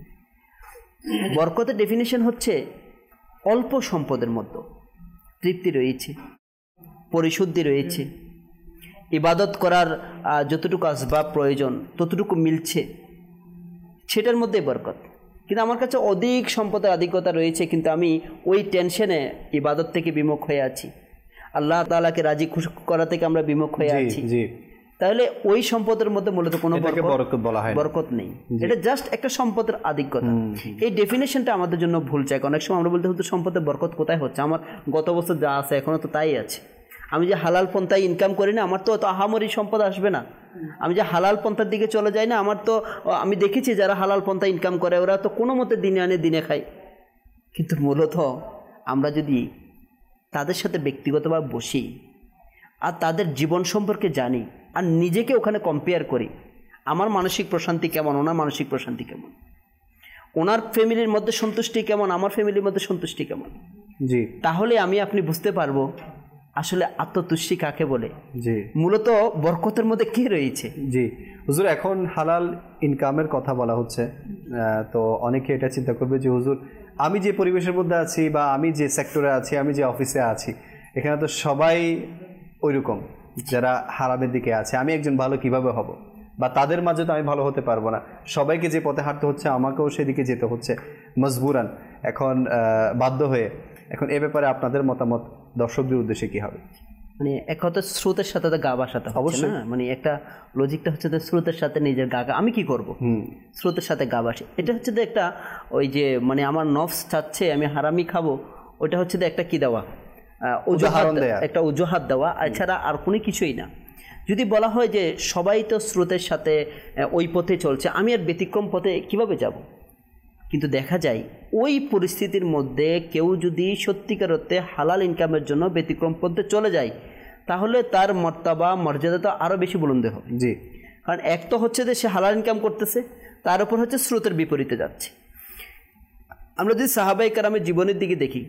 বরকতের ডেফিনিশন হচ্ছে অল্প সম্পদের মধ্যে তৃপ্তি রয়েছে, পরিশুদ্ধি রয়েছে, ইবাদত করার যতটুকু আসবাব প্রয়োজন ততটুকু মিলছে, সেটার মধ্যে বরকত। কিন্তু আমার কাছে অধিক সম্পদের আধিক্যতা রয়েছে, কিন্তু আমি ওই টেনশনে ইবাদত থেকে বিমুখ হয়ে আছি, আল্লাহ তাআলাকে রাজি খুশি করা থেকে আমরা বিমুখ হয়ে আছি, তাহলে ওই সম্পদের মধ্যে মূলত কোনো বরকত নেই। এটা জাস্ট একটা সম্পদের আধিক্যতা। এই ডেফিনেশনটা আমাদের জন্য ভুল চাই। অনেক সময় আমরা বলতে হতো সম্পদের বরকত কোথায় হচ্ছে, আমার গত বছর যা আছে এখনও তো তাই আছে, আমি যে হালাল পন্থায় ইনকাম করি না আমার তো অত আহামরি সম্পদ আসবে না, আমি যে হালাল পন্থার দিকে চলে যাই না আমার তো, আমি দেখেছি যারা হালাল পন্থা ইনকাম করে ওরা তো কোনো মতে দিনে আনে দিনে খায়। কিন্তু মূলত আমরা যদি তাদের সাথে ব্যক্তিগতভাবে বসি আর তাদের জীবন সম্পর্কে জানি আর নিজেকে ওখানে কম্পেয়ার করি, আমার মানসিক প্রশান্তি কেমন, ওনার মানসিক প্রশান্তি কেমন, ওনার ফ্যামিলির মধ্যে সন্তুষ্টি কেমন, আমার ফ্যামিলির মধ্যে সন্তুষ্টি কেমন, জি, তাহলে আপনি বুঝতে পারবো আসলে আত্মতুষ্টি কাকে বলে, জি, মূলত বরকতের মধ্যে কি রয়েছে। জি হুজুর, এখন হালাল ইনকামের কথা বলা হচ্ছে, তো অনেকে এটা চিন্তা করবে যে হুজুর আমি যে পরিবেশের মধ্যে আছি বা আমি যে সেক্টরে আছি, আমি যে অফিসে আছি, এখানে তো সবাই ওইরকম যারা হারামের দিকে আছে, আমি একজন ভালো কিভাবে হব, বা তাদের মাঝে তো আমি ভালো হতে পারবো না, সবাইকে যে পথে হাঁটতে হচ্ছে আমাকেও সেদিকে যেতে হচ্ছে মজবুরান, এখন বাধ্য হয়ে। এখন এ ব্যাপারে আপনাদের মতামত দর্শকদের উদ্দেশ্যে কি হবে? মানে এক কথা স্রোতের সাথে তো গা ভাসাতে হচ্ছে না, মানে একটা লজিকটা হচ্ছে যে স্রোতের সাথে নিজের গা, আমি কি করব, স্রোতের সাথে গা ভাসে, এটা হচ্ছে যে একটা ওই যে মানে আমার নফস চাচ্ছে আমি হারামি খাবো, ওটা হচ্ছে যে একটা কি দেওয়া, একটা অজুহাত দেওয়া, এছাড়া আর কোনো কিছুই না। যদি বলা হয় যে সবাই তো স্রোতের সাথে ওই পথে চলছে, আমি আর ব্যতিক্রম পথে কিভাবে যাব? কিন্তু দেখা যায় ওই পরিস্থিতির মধ্যে কেউ যদি সত্যিকার অর্থে হালাল ইনকামের জন্য ব্যতিক্রম পথে চলে যায়, তাহলে তার মর্তবা মর্যাদা তো আরও বেশি বুলন্দ হবে। জি, কারণ এক তো হচ্ছে যে সে হালাল ইনকাম করতেছে, তার উপর হচ্ছে স্রোতের বিপরীতে যাচ্ছে। আমরা যদি সাহাবায়ে কেরামের জীবনের দিকে দেখি,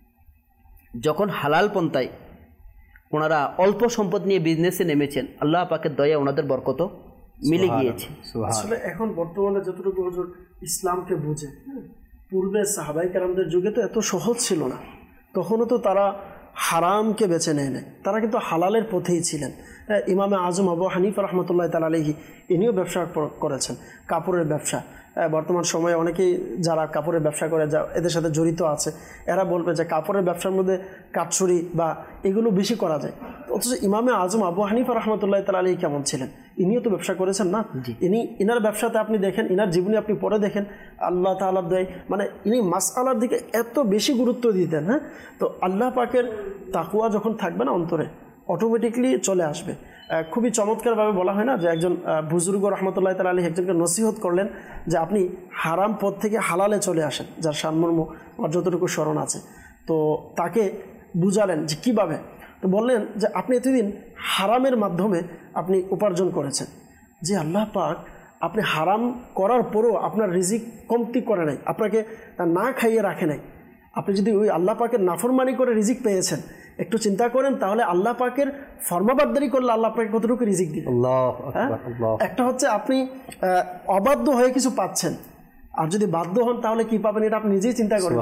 যখন হালাল পন্থায় ওনারা অল্প সম্পদ নিয়ে বিজনেসে নেমেছেন, আল্লাহ পাকের দয়া ওনাদের বরকত মিলে গিয়েছে। আসলে এখন বর্তমানে যতটুকু হুজুর ইসলামকে বুঝে, পূর্বে সাহাবায়ে কেরামদের যুগে তো এত সহজ ছিল না, তখনও তো তারা হারামকে বেছে নেয় নাই, তারা কিন্তু হালালের পথেই ছিলেন। ইমামে আজম আবু হানিফা রহমতুল্লাহ তাআলা আলাইহি ইনিও ব্যবসা করেছেন, কাপড়ের ব্যবসা। বর্তমান সময়ে অনেকেই যারা কাপড়ের ব্যবসা করে, যা এদের সাথে জড়িত আছে, এরা বলবে যে কাপড়ের ব্যবসার মধ্যে কাটছুরি বা এগুলো বেশি করা যায়। অথচ ইমামে আজম আবু হানিফা রহমতুল্লাহ তাআলা আলাইহি কেমন ছিলেন? ইনিও তো ব্যবসা করেছেন না? ইনার ব্যবসাতে আপনি দেখেন, ইনার জীবনী আপনি পড়ে দেখেন, আল্লাহ তাআলার দয়ায় মানে ইনি মাসআলার দিকে এত বেশি গুরুত্ব দিতেন। হ্যাঁ, তো আল্লাহ পাকের তাকওয়া যখন থাকবে না অন্তরে, অটোমেটিকলি চলে আসবে। খুবই চমৎকারভাবে বলা হয় না যে একজন বুজুর্গ রহমতুল্লাহ তাআলা আলাইহি একজনকে নসিহত করলেন যে আপনি হারাম পথ থেকে হালালে চলে আসেন, যার সারমর্ম আমার যতটুকু স্মরণ আছে। তো তাকে বুঝালেন যে কীভাবে, তো বললেন যে আপনি এতদিন হারামের মাধ্যমে আপনি উপার্জন করেছেন, যে আল্লাহ পাক আপনি হারাম করার পরেও আপনার রিজিক কমতি করে নাই, আপনাকে না খাইয়ে রাখে নাই। আপনি যদি ওই আল্লাহ পাকের নাফরমানি করে রিজিক পেয়েছেন, একটু চিন্তা করেন তাহলে আল্লাহ পাকের ফরমাবারদারি করলে আল্লাহ আপনাকে কতটুকু রিজিক দিবেন। একটা হচ্ছে আপনি অবাধ্য হয়ে কিছু পাচ্ছেন, আর যদি বাধ্য হন তাহলে কি পাবেন এটা আপনি নিজেই চিন্তা করেন,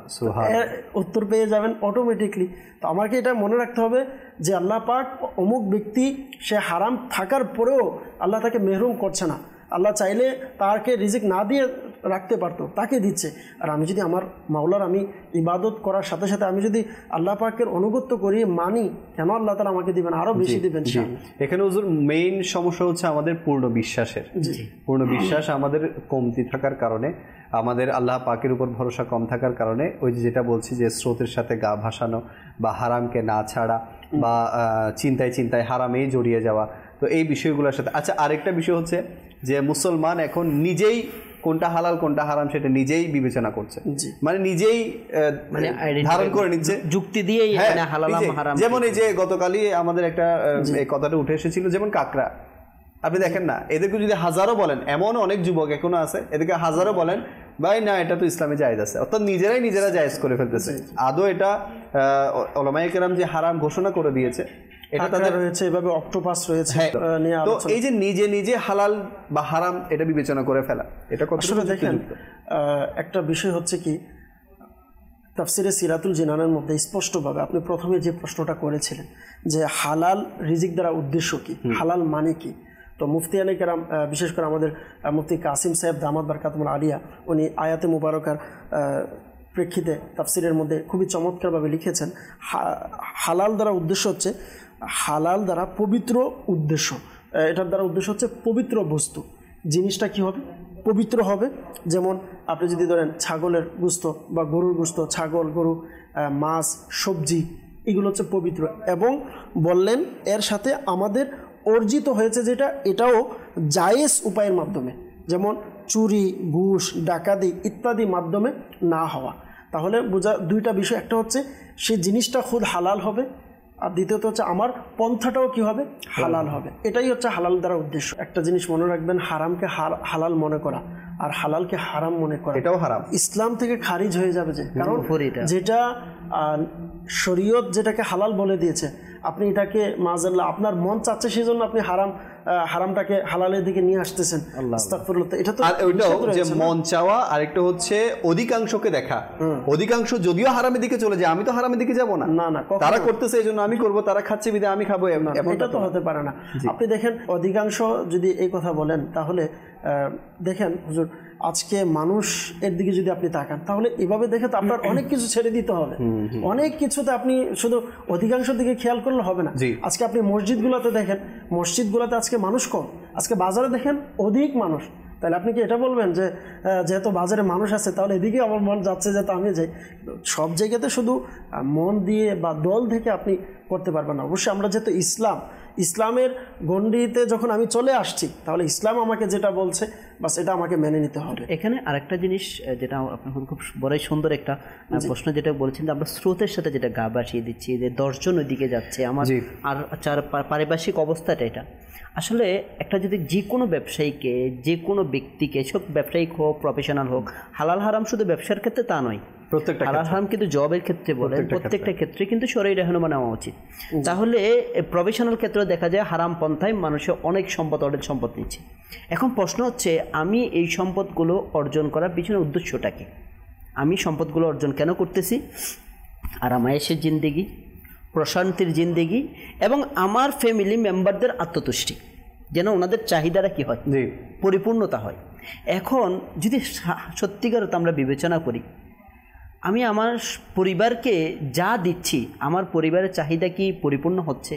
উত্তর পেয়ে যাবেন অটোমেটিকলি। তো আমাকে এটা মনে রাখতে হবে যে আল্লাহ পাক অমুক ব্যক্তি সে হারাম থাকার পরেও আল্লাহ তাকে মেহরুম করছে না। আল্লাহ চাইলে তাকে রিজিক না দিয়ে রাখতে পারতো, তাকে দিচ্ছে। আর আমি যদি আমার মাওলার আমি ইবাদত করার সাথে সাথে আমি যদি আল্লাহ পাকের অনুগত্য করি, মানি, কেন আল্লাহ তাআলা আমাকে দিবেন, আরো বেশি দিবেন। এখানে হুজুর মেইন সমস্যা হচ্ছে আমাদের পূর্ণ বিশ্বাসের। পূর্ণ বিশ্বাস আমাদের কমতি থাকার কারণে, আমাদের আল্লাহ পাকের উপর ভরসা কম থাকার কারণে ওই যেটা বলছি যে স্রোতের সাথে গা ভাসানো বা হারামকে না ছাড়া বা চিন্তায় চিন্তায় হারামেই জড়িয়ে যাওয়া, তো এই বিষয়গুলোর সাথে। আচ্ছা, আরেকটা বিষয় হচ্ছে যে মুসলমান এখন নিজেই কোনটা হালাল কোনটা হারাম সেটা নিজেই বিবেচনা করছে, মানে নিজেই ধারণ করে নিচ্ছে যুক্তি দিয়ে। যেমন এই যে গতকালই আমাদের একটা এই কথাটা উঠে এসেছিল, যেমন কাকড়া, আপনি দেখেন না, এদেরকে যদি হাজারো বলেন, এমন অনেক যুবক এখনো আছে, এদেরকে হাজারো বলেন ভাই না এটা তো ইসলামে জায়েজ আছে, অর্থাৎ নিজেরা জায়েজ করে ফেলতেছে। আদৌ এটা উলামায়ে কেরাম যে হারাম ঘোষণা করে দিয়েছে, এটা তাদের রয়েছে, এভাবে অক্টোপাস রয়েছে। তো এই যে নিজে হালাল বা হারাম এটা বিবেচনা করে ফেলা, এটা কতটা দেখেন। একটা বিষয় হচ্ছে কি, তাফসিরে সিরাতুল জিনানের মধ্যে স্পষ্টভাবে আপনি প্রথমে যে প্রশ্নটা করেছিলেন যে হালাল রিজিক দ্বারা উদ্দেশ্য কি, হালাল মানে কি, তো মুফতি আলী কেরাম, বিশেষ করে আমাদের মুফতি কাসিম সাহেব দামাত বারকাতুল আলিয়া, উনি আয়াতে মুবারকার প্রেক্ষিতে তাফসিরের মধ্যে খুবই চমৎকারভাবে লিখেছেন, হালাল দ্বারা উদ্দেশ্য হচ্ছে, হালাল দ্বারা পবিত্র উদ্দেশ্য, এটার দ্বারা উদ্দেশ্য হচ্ছে পবিত্র বস্তু। জিনিসটা কি হবে? পবিত্র হবে। যেমন আপনি যদি ধরেন ছাগলের গোশত বা গরুর গোশত, ছাগল, গরু, মাছ, সবজি, এগুলো হচ্ছে পবিত্র। এবং বললেন এর সাথে আমাদের অর্জিত হয়েছে যেটা, এটাও জায়েজ উপায়ের মাধ্যমে, যেমন চুরি, ঘুষ, ডাকাতি ইত্যাদি মাধ্যমে না হওয়া। তাহলে বোঝা দুইটা বিষয়, একটা হচ্ছে সেই জিনিসটা খুদ হালাল হবে, আর দ্বিতীয়ত হচ্ছে আমার পন্থাটাও কি হবে, হালাল হবে। এটাই হচ্ছে হালাল দ্বারা উদ্দেশ্য। একটা জিনিস মনে রাখবেন, হারামকে হালাল মনে করা আর হালালকে হারাম মনে করা, এটাও হারাম, ইসলাম থেকে খারিজ হয়ে যাবে। যে কারণ যেটা শরীয়ত যেটাকে হালাল বলে দিয়েছে, আপনি এটাকে মাযাল্লাহ আপনার মন চাচ্ছে সেই জন্য আপনি হারামটাকে হালালের দিকে নিয়ে আসতেছেন। আস্তাগফিরুল্লাহ। এটা তো ওইটাও যে মন চাওয়া, আরেকটা হচ্ছে অধিকাংশকে দেখা। অধিকাংশ যদিও হারামের দিকে চলে যায়, আমি তো হারামের দিকে যাব না, না তারা করতেছে এই জন্য আমি করব, তারা খাচ্ছে বিধায় আমি খাবো, এটা তো হতে পারে না। আপনি দেখেন অধিকাংশ যদি এই কথা বলেন, তাহলে দেখেন হুজুর আজকে মানুষ এর দিকে যদি আপনি তাকান, তাহলে এভাবে দেখে তো আপনার অনেক কিছু ছেড়ে দিতে হবে। অনেক কিছুতে আপনি শুধু অধিকাংশ দিকে খেয়াল করলে হবে না। আজকে আপনি মসজিদগুলোতে দেখেন, মসজিদগুলোতে আজকে মানুষ কম, আজকে বাজারে দেখেন অধিক মানুষ। তাহলে আপনি কি এটা বলবেন যে যেহেতু বাজারে মানুষ আছে তাহলে এদিকে আমার মন যাচ্ছে যে তো আমি যাই? সব জায়গাতে শুধু মন দিয়ে বা দল থেকে আপনি করতে পারবেন না। অবশ্যই আমরা যেহেতু ইসলামের গণ্ডিতে যখন আমি চলে আসছি, তাহলে ইসলাম আমাকে যেটা বলছে বাস এটা আমাকে মেনে নিতে হবে। এখানে আরেকটা জিনিস যেটা আপনার খুব বড়ই সুন্দর একটা প্রশ্ন যেটা বলেছেন, যে আমরা স্রোতের সাথে যেটা গা ভাসিয়ে দিচ্ছি, যে দর্শন ওইদিকে যাচ্ছে, আমার আর চার পারিপার্শ্বিক অবস্থাটা, এটা আসলে একটা যদি যে কোনো ব্যবসায়ীকে, যে কোনো ব্যক্তিকে, সব ব্যবসায়িক হোক প্রফেশনাল হোক, হালাল হারাম শুধু ব্যবসার ক্ষেত্রে তা নয়, প্রত্যেকটা হালাল হারাম কিন্তু জবের ক্ষেত্রে বলেন, প্রত্যেকটা ক্ষেত্রে কিন্তু শরঈ রেহনুমা নেওয়া উচিত। তাহলে প্রফেশনাল ক্ষেত্রে দেখা যায় হারাম পন্থায় মানুষের অনেক সম্পদ, অনেক সম্পদ নিচ্ছে। এখন প্রশ্ন হচ্ছে, আমি এই সম্পদগুলো অর্জন করার পিছনে উদ্দেশ্যটা কি? আমি সম্পদগুলো অর্জন কেন করতেছি? আরামায়েশের জিন্দেগি, প্রশান্তির জিন্দেগি, এবং আমার ফ্যামিলি মেম্বারদের আত্মতুষ্টি, যেন ওনাদের চাহিদাটা কী হয়, পরিপূর্ণতা হয়। এখন যদি সত্যিকার আমরা বিবেচনা করি, আমি আমার পরিবারকে যা দিচ্ছি, আমার পরিবারের চাহিদা কি পরিপূর্ণ হচ্ছে?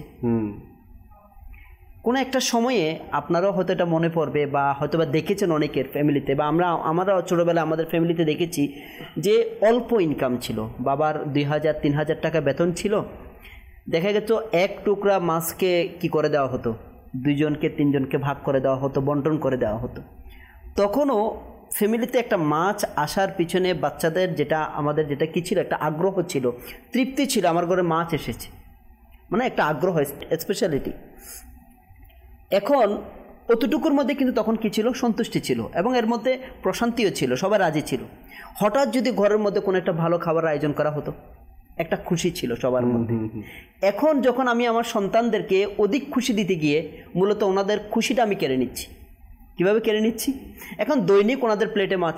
কোনো একটা সময়ে আপনারাও হয়তো এটা মনে পড়বে, বা হয়তো বা দেখেছেন অনেকের ফ্যামিলিতে, বা আমরা ছোটোবেলায় আমাদের ফ্যামিলিতে দেখেছি যে অল্প ইনকাম ছিল, বাবার 2000-3000 টাকা বেতন ছিল, দেখা গেছে এক টুকরা মাছকে কি করে দেওয়া হতো, 2জনকে 3জনকে ভাগ করে দেওয়া হতো, বন্টন করে দেওয়া হতো। তখনও ফ্যামিলিতে একটা মাছ আসার পিছনে বাচ্চাদের আমাদের কি ছিল, একটা আগ্রহ ছিল, তৃপ্তি ছিল, আমার ঘরে মাছ এসেছে, মানে একটা আগ্রহ, স্পেশালিটি। এখন অতটুকুর মধ্যে কিন্তু তখন কি ছিল? সন্তুষ্টি ছিল এবং এর মধ্যে প্রশান্তিও ছিল, সবাই রাজি ছিল। হঠাৎ যদি ঘরের মধ্যে কোনো একটা ভালো খাবার আয়োজন করা হতো, একটা খুশি ছিল সবার মধ্যে। এখন যখন আমি আমার সন্তানদেরকে অধিক খুশি দিতে গিয়ে মূলত ওনাদের খুশিটা আমি কেড়ে নিচ্ছি। কীভাবে কেড়ে নিচ্ছি? এখন দৈনিক ওনাদের প্লেটে মাছ,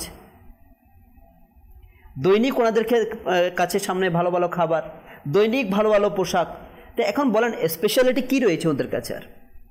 দৈনিক ওনাদের কাছে সামনে ভালো ভালো খাবার, দৈনিক ভালো ভালো পোশাক। তো এখন বলেন স্পেশালিটি কী রয়েছে ওদের কাছে? আর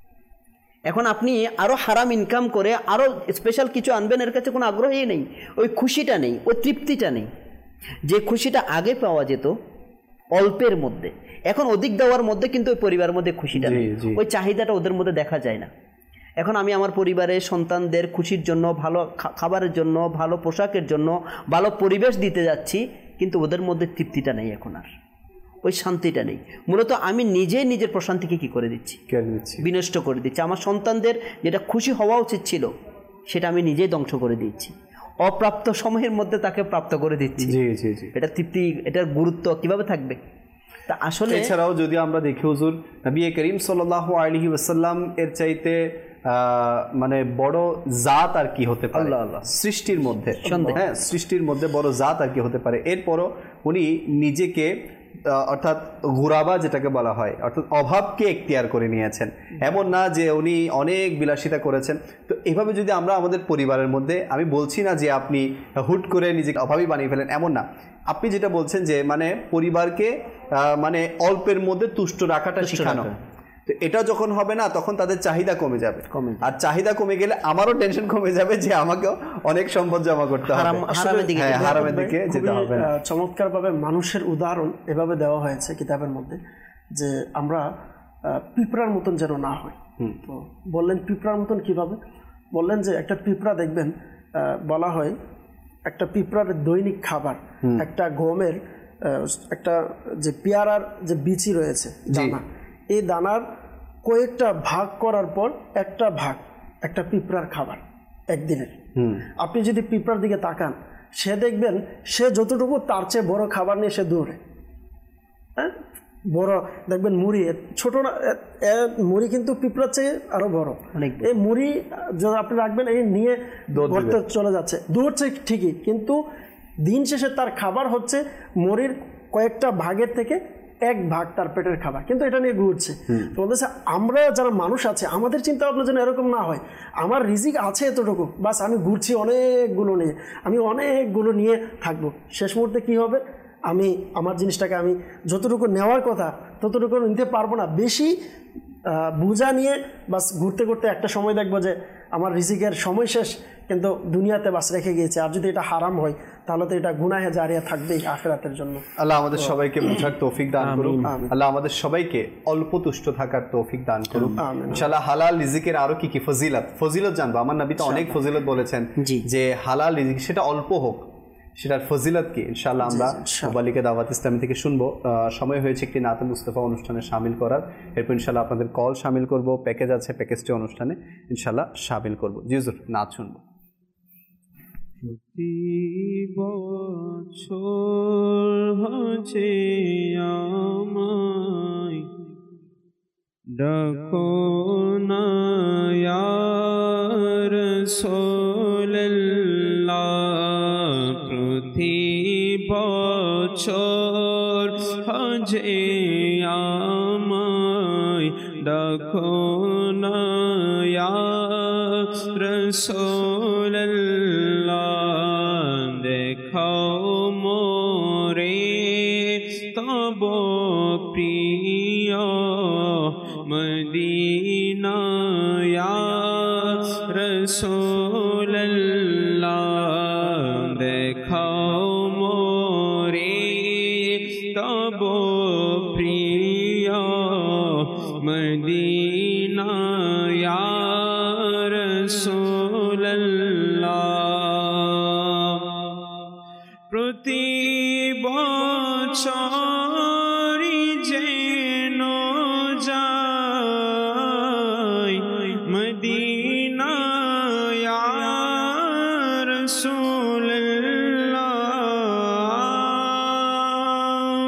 এখন আপনি আরও হারাম ইনকাম করে আরও স্পেশাল কিছু আনবেন, এর কাছে কোনো আগ্রহই নেই, ওই খুশিটা নেই, ওই তৃপ্তিটা নেই। যে খুশিটা আগে পাওয়া যেত অল্পের মধ্যে, এখন অধিক দেওয়ার মধ্যে কিন্তু ওই পরিবারের মধ্যে খুশিটা নেই, ওই চাহিদাটা ওদের মধ্যে দেখা যায় না। এখন আমি আমার পরিবারের সন্তানদের খুশির জন্য, ভালো খাবারের জন্য, ভালো পোশাকের জন্য, ভালো পরিবেশ দিতে যাচ্ছি, কিন্তু ওদের মধ্যে তৃপ্তিটা নেই, এখন আর ওই শান্তিটা নেই। মূলত আমি নিজেই নিজের প্রশান্তিকে কী করে দিচ্ছি? বিনষ্ট করে দিচ্ছি। আমার সন্তানদের যেটা খুশি হওয়া উচিত ছিল সেটা আমি নিজেই ধ্বংস করে দিচ্ছি, অপ্রাপ্ত সময়ের মধ্যে তাকে প্রাপ্ত করে দিচ্ছি। এটা তৃপ্তি, এটার গুরুত্ব কিভাবে থাকবে? তা আসলে এছাড়াও যদি আমরা দেখি হুজুর, নবী করিম সাল্লাল্লাহু আলাইহি ওয়াসাল্লাম এর চাইতে মানে বড় জাত আর কি হতে পারে সৃষ্টির মধ্যে? হ্যাঁ, সৃষ্টির মধ্যে বড় জাত আর কি হতে পারে? এরপরও উনি নিজেকে অর্থাৎ গুরাবা যেটাকে বলা হয়, অর্থাৎ অভাবকে এখতিয়ার করে নিয়েছেন। এমন না যে উনি অনেক বিলাসিতা করেছেন। তো এভাবে যদি আমরা আমাদের পরিবারের মধ্যে, আমি বলছি না যে আপনি হুট করে নিজেকে অভাবী বানিয়ে ফেলেন, এমন না। আপনি যেটা বলছেন যে মানে পরিবারকে মানে অল্পের মধ্যে তুষ্ট রাখাটা শেখানো, তো এটা যখন হবে না তখন তাদের চাহিদা কমে যাবে। আর চাহিদা কমে গেলে আমারও টেনশন কমে যাবে যে আমাকেও অনেক সম্পদ জমা করতে হবে, হারামের দিকে যেতে হবে। চমৎকারভাবে মানুষের উদাহরণ এভাবে দেওয়া হয়েছে কিতাবের মধ্যে যে আমরা পিঁপড়ার মতন যেন না হয়। তো বললেন পিঁপড়ার মতন কিভাবে? বললেন যে একটা পিঁপড়া দেখবেন, বলা হয় একটা পিঁপড়ার দৈনিক খাবার একটা গমের একটা যে পেয়ারার যে বিচি রয়েছে দানা, এই দানার কয়েকটা ভাগ করার পর একটা ভাগ একটা পিঁপড়ার খাবার একদিনের। আপনি যদি পিঁপড়ার দিকে তাকান, সে দেখবেন সে যতটুকু তার চেয়ে বড় খাবার নিয়ে সে দৌড়ে। হ্যাঁ, বড় দেখবেন মুড়ি, ছোট না মুড়ি কিন্তু পিঁপড়ার চেয়ে আরো বড়। এই মুড়ি যখন আপনি রাখবেন, এই নিয়ে গর্তে চলে যাচ্ছে, দৌড়ছে ঠিকই, কিন্তু দিন শেষে তার খাবার হচ্ছে মুড়ির কয়েকটা ভাগের থেকে এক ভাগ তার পেটের খাবার, কিন্তু এটা নিয়ে ঘুরছে। তো বলতেছে আমরা যারা মানুষ আছে আমাদের চিন্তা ভাবনা যেন এরকম না হয়। আমার রিজিক আছে এতটুকু, বাস আমি ঘুরছি অনেকগুলো নিয়ে, আমি অনেকগুলো নিয়ে থাকবো। শেষ মুহূর্তে কি হবে? আমি আমার জিনিসটাকে আমি যতটুকু নেওয়ার কথা ততটুকু নিতে পারবো না, বেশি বোঝা নিয়ে বাস ঘুরতে ঘুরতে একটা সময় দেখবো যে আমার রিজিকের সময় শেষ, কিন্তু দুনিয়াতে বাস রেখে গিয়েছে। আর যদি এটা হারাম হয় তাহলে তো এটা গুনাহে জারিয়া থাকবেই আখিরাতের জন্য। আল্লাহ আমাদের সবাইকে বোঝার তৌফিক দান করুন, আল্লাহ আমাদের সবাইকে অল্প তুষ্ট থাকার তৌফিক দান করুন ইনশাআল্লাহ। হালাল রিজিকের আরো কি কি ফজিলত জানবো। আমার নবী তো অনেক ফজিলত বলেছেন যে হালাল রিজিক সেটা অল্প হোক, সেটার ফজিলত কি ইনশাআল্লাহ আমরা মোবালিকে দাওয়াত ইসলামী থেকে শুনবো। সময় হয়েছে একটি নাতে মুস্তাফা অনুষ্ঠানে শামিল করার, এরপর ইনশাআল্লাহ আপনাদের কল শামিল করব, প্যাকেজ আছে, প্যাকেজটি অনুষ্ঠানে ইনশাআল্লাহ শামিল করব। জি হুজুর, নাত শুনবো। প্রতি বছর হচ্ছে আমায় ডাকো না ইয়া রাসূলুল্লাহ, প্রতি বছর হচ্ছে আমায় ডাকো না ইয়া রাসূলুল্লাহ, দেখাও মোরে তব প্রিয় মদিনা ইয়া রাসূলুল্লাহ, দেখাও মোরে তব প্রিয় মদিনা ইয়া রাসূলুল্লাহ। প্রতি বছরই যেন যাই মদিনা ইয়া রাসূলুল্লাহ,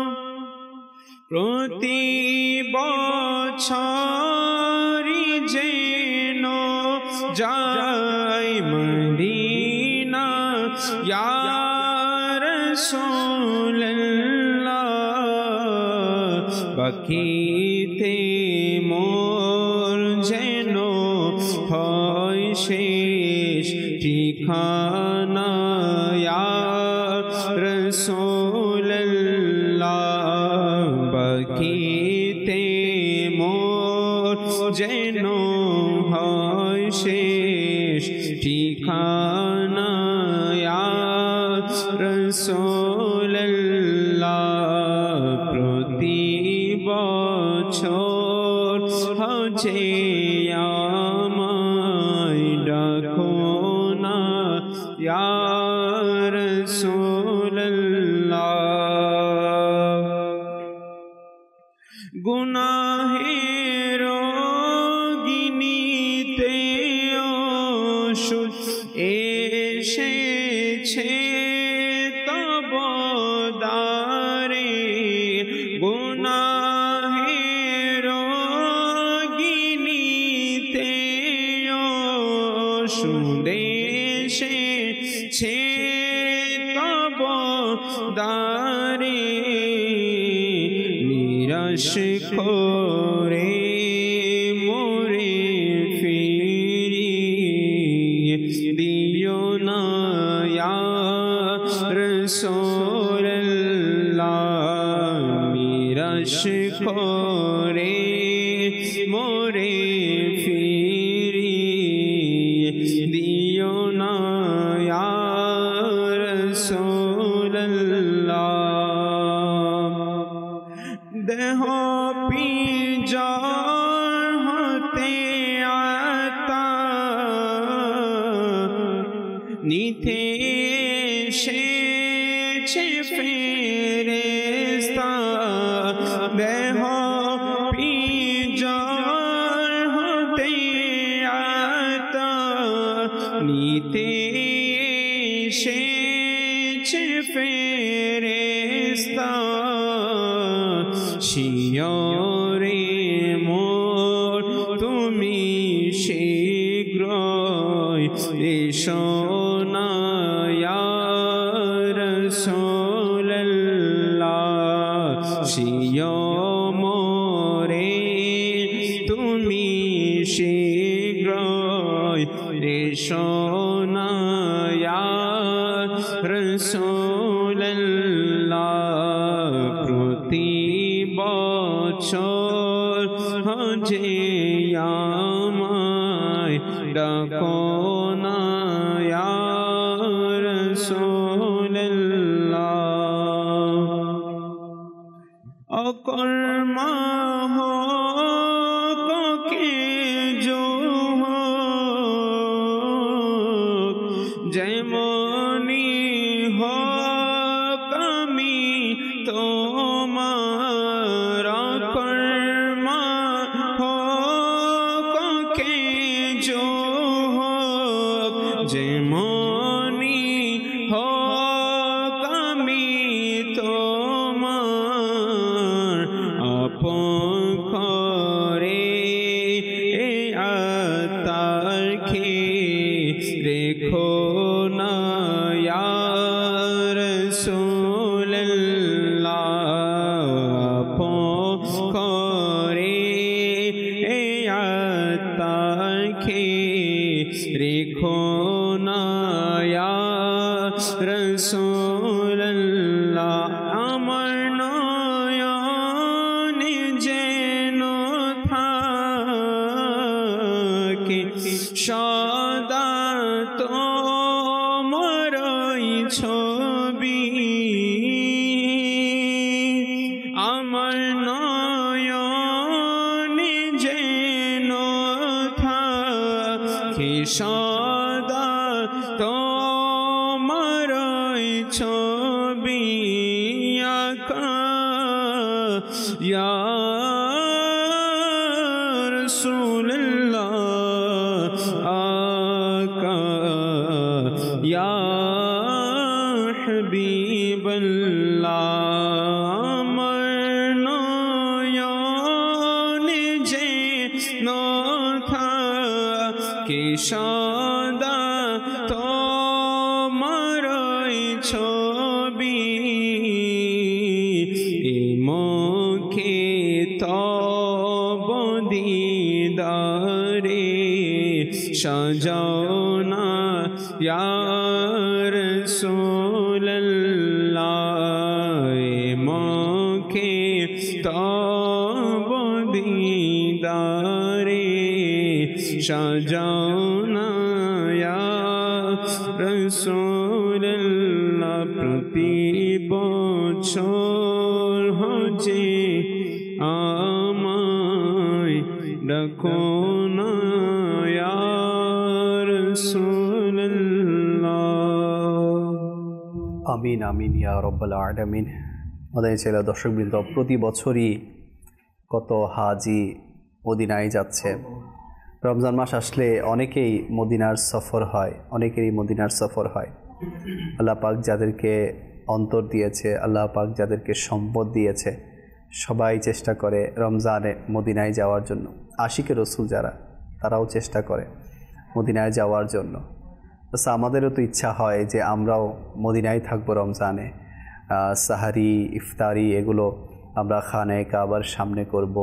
প্রতি বছরই যেন রসুল্লাহ বাকিতে মোর যেন হয় শেষ ঠিকানা ইয়া রসুল্লাহ বাকিতে মোর যেন হয় শেষ ঠিকানা ইয়া রসুল্লাহ প্রতি বছর হজে আমায় ডাকো না ইয়া রসুল্লাহ গুনাহের গিনিতে ওষুধ এসেছে তব দ্বারে গুনাহের গিনিতে ওষুধ এসেছে তব দ্বারে নিরাশ করে মোরে ফিরিয়ে দিও না ইয়া রাসূলুল্লাহ নিরাশ করে মোরে ফিরিয়ে দিও না ইয়া রাসূলুল্লাহ দেহ পিঞ্জর হতে আতা নিতে এসেছে ফেরেশতা দেহ পিঞ্জর হতে আতা নিতে এসেছে ফেরেশতা শিয়রে মোর তুমি শীঘ্রই এসো না ইয়া রাসূলুল্লাহ শিয় মোরে তুমি শীঘ্রই এসো না ইয়া রাসূলুল্লাহ প্রতি বছর হজে আমায় ডাকো না ইয়া রাসূলুল্লাহ অকর্মা হোকে যো যেমনি হোক আমি তোমার কর্মা হোকে যো যেমনি হোক আমি তোমার আপন করে আতার খে রেখো না ইয়া রাসূলুল্লাহ আপন করে আতার খে রেখো না ইয়া রাসূলুল্লাহ আমার নয়নে যেন থাকে সদা তোমারই ছবি আমার নয়নে যেন থাকে সদা তোমারই ছবি আকা ইয়া রাসূলুল্লাহ আকা ইয়া হাবিবাল্লাহ আমার নয়নে যেন থাকে সদা তোমারই ছবি সাজাও না ইয়া রাসূলুল্লাহ মকে তব দিদারে সাজাও না ইয়া রাসূলুল্লাহ প্রতি বছর হজে আমায় ডাকো না ইয়া রাসূলুল্লাহ। আমিন আমিন ইয়া রব্বাল আলামিন। আমাদের ছেলে দর্শকবৃন্দ, প্রতি বছরই কত হাজি মদিনায় যাচ্ছে। রমজান মাস আসলে অনেকেই মদিনার সফর হয়, অনেকেরই মদিনার সফর হয়। আল্লাহ পাক যাদেরকে অন্তর দিয়েছে, আল্লাহ পাক যাদেরকে সম্পদ দিয়েছে, সবাই চেষ্টা করে রমজানে মদিনায় যাওয়ার জন্য। আশিকে রসুল যারা, তারাও চেষ্টা করে মদিনায় যাওয়ার জন্য। আচ্ছা, আমাদেরও তো ইচ্ছা হয় যে আমরাও মদিনায় থাকবো রমজানে। সাহারি, ইফতারি এগুলো আমরা খানে কাবার সামনে করব,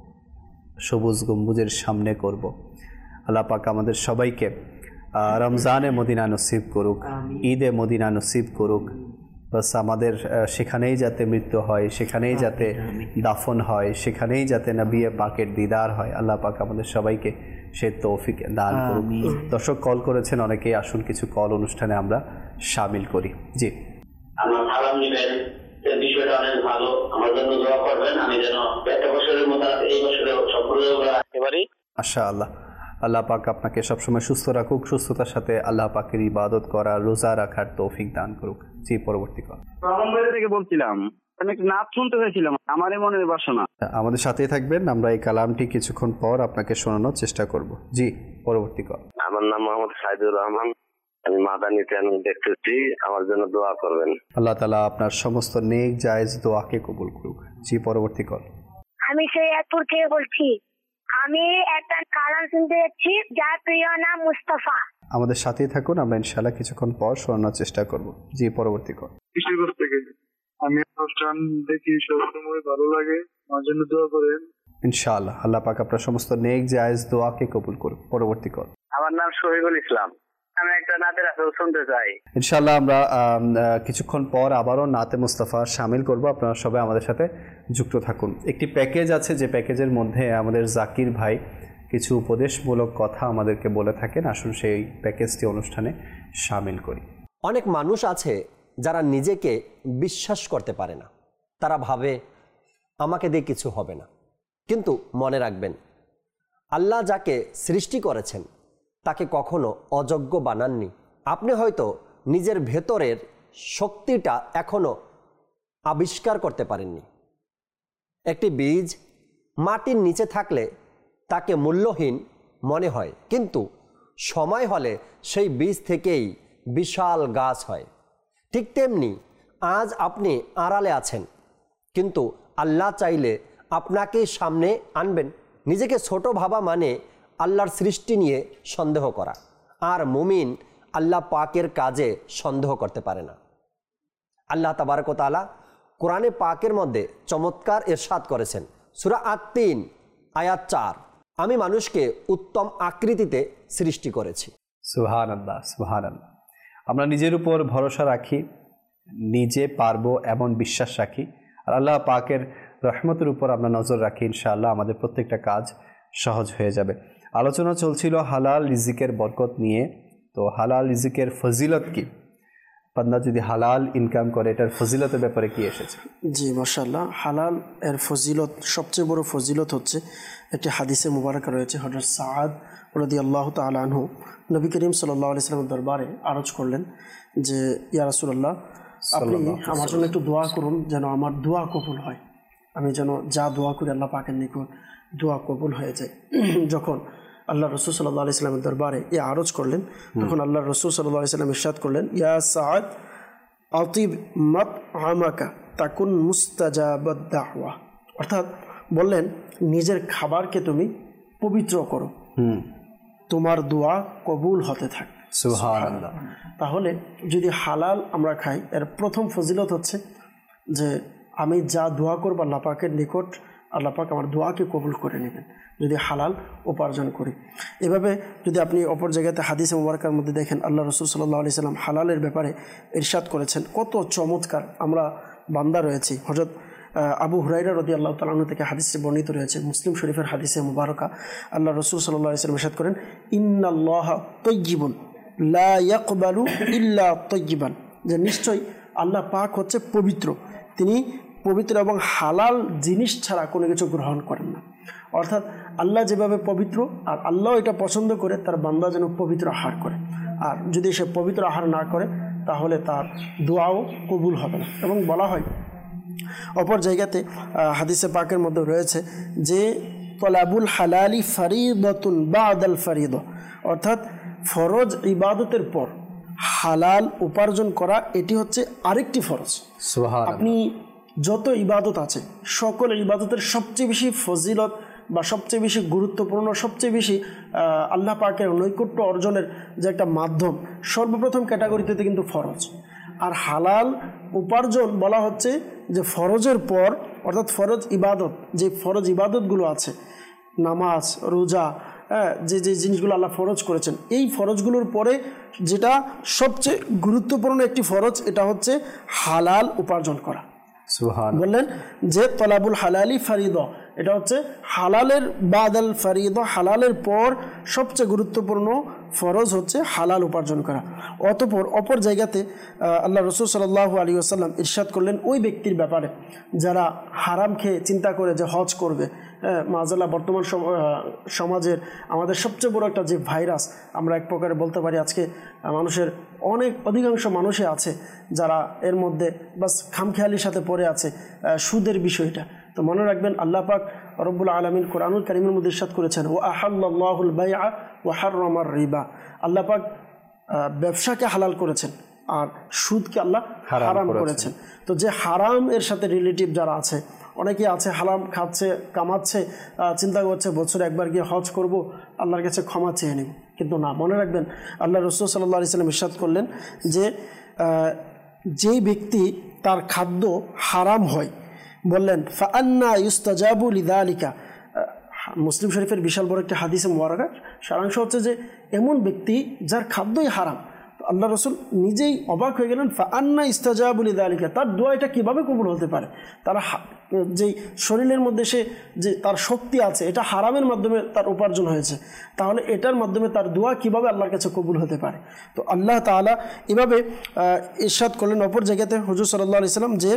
সবুজ গম্বুজের সামনে করব। আল্লাহ পাক আমাদের সবাইকে রমজানে মদিনা নসিব করুক, ঈদে মদিনা নসিব করুক। বাস আমাদের সেখানেই যাতে মৃত্যু হয়, সেখানেই যাতে দাফন হয়, সেখানেই যাতে নবী পাকের দিদার হয়। আল্লাহ পাক আমাদের সবাইকে সে তৌফিক দান করুক। দর্শক কল করেছেন অনেকেই, আসুন কিছু কল অনুষ্ঠানে আমরা শামিল করি। জি, আমার সালাম নেবেন, বিষয়টা অনেক ভালো, আমার জন্য দোয়া করবেন। আমি যেন একটা বছরের মতো এই বছরেও সফল আসতে পারি। মাশাআল্লাহ। আল্লাহ পাক আপনাকে সবসময় সুস্থ রাখুক, সুস্থতার সাথে আল্লাহ পাকের ইবাদত করা, রোজা রাখার তৌফিক দান করুক। জি, পরবর্তী কল। ব্রাহ্মণবাড়ি থেকে বলছিলাম, একটা নাচ শুনতে চাইছিলাম, আমারই মনের বাসনা। আমাদের সাথেই থাকবেন, আমরা এই কালামটি কিছুক্ষণ পর আপনাকে শোনানোর চেষ্টা করব। জি, পরবর্তী কল। আমার নাম মোহাম্মদ সাইদুর রহমান, আমি মাদানীতে আমি দেখতেছি, আমার জন্য দোয়া করবেন। আল্লাহ তাআলা আপনার সমস্ত নেক জায়েজ দোয়াকে কবুল করুক। জি, পরবর্তী কল। আমি সৈয়দপুর থেকে বলছি। আমি একটা কালাম শুনতে যাচ্ছি, যার প্রিয় নাম মুস্তাফা। আমাদের সাথেই থাকুন, আমরা ইনশাআল্লাহ কিছুক্ষণ পর শোনানোর চেষ্টা করব। জি, পরবর্তী কল। কিশোরগঞ্জ থেকে। আমি অনুষ্ঠান দেখি, সবসময় ভালো লাগে, আমার জন্য দোয়া করেন ইনশাআল্লাহ। আল্লাহ পাক আপনার সমস্ত নেক জায়েজ দোয়াকে কবুল করুক। পরবর্তী কল। আমার নাম শহীদুল ইসলাম, আমি একটা নাতের আসল শুনতে চাই। ইনশাআল্লাহ আমরা কিছুক্ষণ পর আবারও নাতে মুস্তাফা শামিল করব। আপনারা সবাই আমাদের সাথে যুক্ত থাকুন। একটি প্যাকেজ আছে, যে প্যাকেজের মধ্যে আমাদের জাকির ভাই কিছু উপদেশমূলক কথা আমাদেরকে বলে থাকেন। আসুন সেই প্যাকেজটি অনুষ্ঠানে শামিল করি। অনেক মানুষ আছে যারা নিজেকে বিশ্বাস করতে পারে না। তারা ভাবে আমাকে দিয়ে কিছু হবে না। কিন্তু মনে রাখবেন, আল্লাহ যাকে সৃষ্টি করেছেন তাকে কখনো অযোগ্য বানাননি। আপনি হয়তো নিজের ভেতরের শক্তিটা এখনো আবিষ্কার করতে পারেননি। একটি বীজ মাটির নিচে থাকলে তাকে মূল্যহীন মনে হয়, কিন্তু সময় হলে সেই বীজ থেকেই বিশাল গাছ হয়। ঠিক তেমনি আজ আপনি আড়ালে আছেন, কিন্তু আল্লাহ চাইলে আপনাকে সামনে আনবেন। নিজেকে ছোট ভাবা মানে আল্লাহর সৃষ্টি নিয়ে সন্দেহ করা। আর মুমিন আল্লাহ পাকের কাজে সন্দেহ করতে পারে না। আল্লাহ তাবারক ওয়া তাআলা কোরআনে পাকের মধ্যে চমৎকার ইরশাদ করেছেন, সূরা আত-তিন আয়াত 4, আমি মানুষকে উত্তম আকৃতিতে সৃষ্টি করেছি। সুবহানাল্লাহ, সুবহানাল্লাহ। আমরা নিজের উপর ভরসা রাখি, নিজে পারবো এমন বিশ্বাস রাখি, আর আল্লাহ পাকের রহমতের উপর আমরা নজর রাখি। ইনশাআল্লাহ আমাদের প্রত্যেকটা কাজ সহজ হয়ে যাবে। আলোচনা চলছিল হালাল রিজিকের বরকত নিয়ে। তো হালাল রিজিকের ফজিলত কি? বান্দা যদি হালাল ইনকাম করে, এটার ফজিলতের ব্যাপারে কি এসেছে? জি, মাশাআল্লাহ। হালাল এর ফজিলত, সবচেয়ে বড় ফজিলত হচ্ছে একটি হাদিসে মুবারকা রয়েছে। হযরত সাআদ রাদিয়াল্লাহু তাআলা আনহু নবী করিম সাল্লাল্লাহু আলাইহি ওয়াসাল্লামের দরবারে আরজ করলেন যে, ইয়া রাসূলুল্লাহ, আপনি আমার জন্য একটু দোয়া করুন যেন আমার দোয়া কবুল হয়, আমি যেন যা দোয়া করি আল্লাহ পাকের নিকট দোয়া কবুল হয়ে যায়। যখন আল্লাহ রসুল সাল্লাল্লাহু আলাইহি ওয়াসাল্লামের দরবারে এ আরজ করলেন, তখন আল্লাহ রসুল সাল্লাল্লাহু আলাইহি ওয়াসাল্লাম ইরশাদ করলেন, ইয়া সাআদ আতিব মাতআমাকা তাকুন মুস্তাজাবাদ দাওয়া। অর্থাৎ বললেন, নিজের খাবারকে তুমি পবিত্র করো, তোমার দোয়া কবুল হতে থাকে। সুবহানাল্লাহ। তাহলে যদি হালাল আমরা খাই, এর প্রথম ফজিলত হচ্ছে যে আমি যা দোয়া করব আল্লাহ পাকের নিকট আল্লাহ পাক আমার দোয়াকে কবুল করে নেবেন যদি হালাল উপার্জন করি। এভাবে যদি আপনি অপর জায়গাতে হাদিসে মুবারকার মধ্যে দেখেন, আল্লাহ রাসূল সাল্লাল্লাহু আলাইহি সাল্লাম হালালের ব্যাপারে ইরশাদ করেছেন। কত চমৎকার আমরা বান্দা রয়েছি। হযরত আবু হুরায়রা রাদিয়াল্লাহু তাআলা আনহু থেকে হাদিসটি বর্ণিত রয়েছে, মুসলিম শরীফের হাদিসে মুবারকা। আল্লাহ রাসূল সাল্লাল্লাহু আলাইহি সাল্লাম ইরশাদ করেন, ইন্নাল্লাহা তাইয়্যিবুন লা ইয়াকবালু ইল্লা তাইয়্যিবান, যে নিশ্চয়ই আল্লাহ পাক হচ্ছে পবিত্র, তিনি পবিত্র এবং হালাল জিনিস ছাড়া কোনো কিছু গ্রহণ করেন না। অর্থাৎ আল্লাহ যেভাবে পবিত্র, আর আল্লাহ এটা পছন্দ করে তার বান্দা যেন পবিত্র আহার করে, আর যদি সে পবিত্র আহার না করে তাহলে তার দোয়াও কবুল হবে না। এবং বলা হয় অপর জায়গাতে হাদিসে পাকের মধ্যে রয়েছে যে তলাবুল হালালি ফরিদাতুন বাদাল ফরিদ, অর্থাৎ ফরজ ইবাদতের পর হালাল উপার্জন করা এটি হচ্ছে আরেকটি ফরজ। আপনি যত ইবাদত আছে সকল ইবাদতের সবচেয়ে বেশি ফজিলত বা সবচেয়ে বেশি গুরুত্বপূর্ণ, সবচেয়ে বেশি আল্লাহ পাকের নৈকট্য অর্জনের যে একটা মাধ্যম, সর্বপ্রথম ক্যাটাগরিতে কিন্তু ফরজ। আর হালাল উপার্জন বলা হচ্ছে যে ফরজের পর, অর্থাৎ ফরজ ইবাদত, যে ফরজ ইবাদতগুলো আছে, নামাজ, রোজা, যে যে জিনিসগুলো আল্লাহ ফরজ করেছেন, এই ফরজগুলোর পরে যেটা সবচেয়ে গুরুত্বপূর্ণ একটি ফরজ, এটা হচ্ছে হালাল উপার্জন করা। বললেন যে তলাবুল হালালি ফরিদ, এটা হচ্ছে হালালের বাদাল ফরিদ, হালালের পর সবচেয়ে গুরুত্বপূর্ণ ফরজ হচ্ছে হালাল উপার্জন করা। অতঃপর অপর জায়গাতে আল্লাহ রাসূল সাল্লাল্লাহু আলাইহি ওয়াসাল্লাম ইরশাদ করলেন ওই ব্যক্তির ব্যাপারে যারা হারাম খেয়ে চিন্তা করে যে হজ করবে। মাআযাল্লাহ বর্তমান সমাজের আমাদের সবচেয়ে বড় একটা যে ভাইরাস আমরা এক প্রকারে বলতে পারি, আজকে মানুষের অধিকাংশ মানুষই আছে যারা এর মধ্যে বাস খামখেয়ালির সাথে পড়ে আছে সুদের বিষয়টা। তো মনে রাখবেন আল্লাহ পাক রব্বুল আলামিন কোরআনুল কারীমের মধ্যে ইরশাদ করেছেন, ওয়া আহাল্লাল্লাহুল বাইআ ওয়া হাররামার রিবা, আল্লাহ পাক ব্যবসাকে হালাল করেছেন আর সুদকে আল্লাহ হারাম করেছেন। তো যে হারাম এর সাথে রিলেটিভ যারা আছে, অনেকে আছে হারাম খাচ্ছে, কামাচ্ছে, চিন্তা করছে বছরে একবার গিয়ে হজ করব, আল্লাহর কাছে ক্ষমা চেয়ে নেব, কিন্তু না, মনে রাখবেন আল্লাহ রাসূল সাল্লাল্লাহু আলাইহি ওয়াসাল্লাম ইরশাদ করলেন যে যেই ব্যক্তি তার খাদ্য হারাম হয়, বললেন ফাআন্না ইউস্তাজাবু লিযালিকা, মুসলিম শরীফের বিশাল বড় একটা হাদিসে মুবারাকা, সারাংশ হচ্ছে যে এমন ব্যক্তি যার খাদ্যই হারাম, আল্লাহ রাসূল নিজেই অবাক হয়ে গেলেন, ফাআন্না ইস্তাজাবু লিযালিকা, তার দোয়া এটা কীভাবে কবুল হতে পারে? তার যেই শরীরের মধ্যে সে যে তার শক্তি আছে, এটা হারামের মাধ্যমে তার উপার্জন হয়েছে, তাহলে এটার মাধ্যমে তার দোয়া কিভাবে আল্লাহর কাছে কবুল হতে পারে? তো আল্লাহ তাআলা এভাবে ইরশাদ করলেন অপর জায়গাতে হুজুর সাল্লাল্লাহু আলাইহি সাল্লাম যে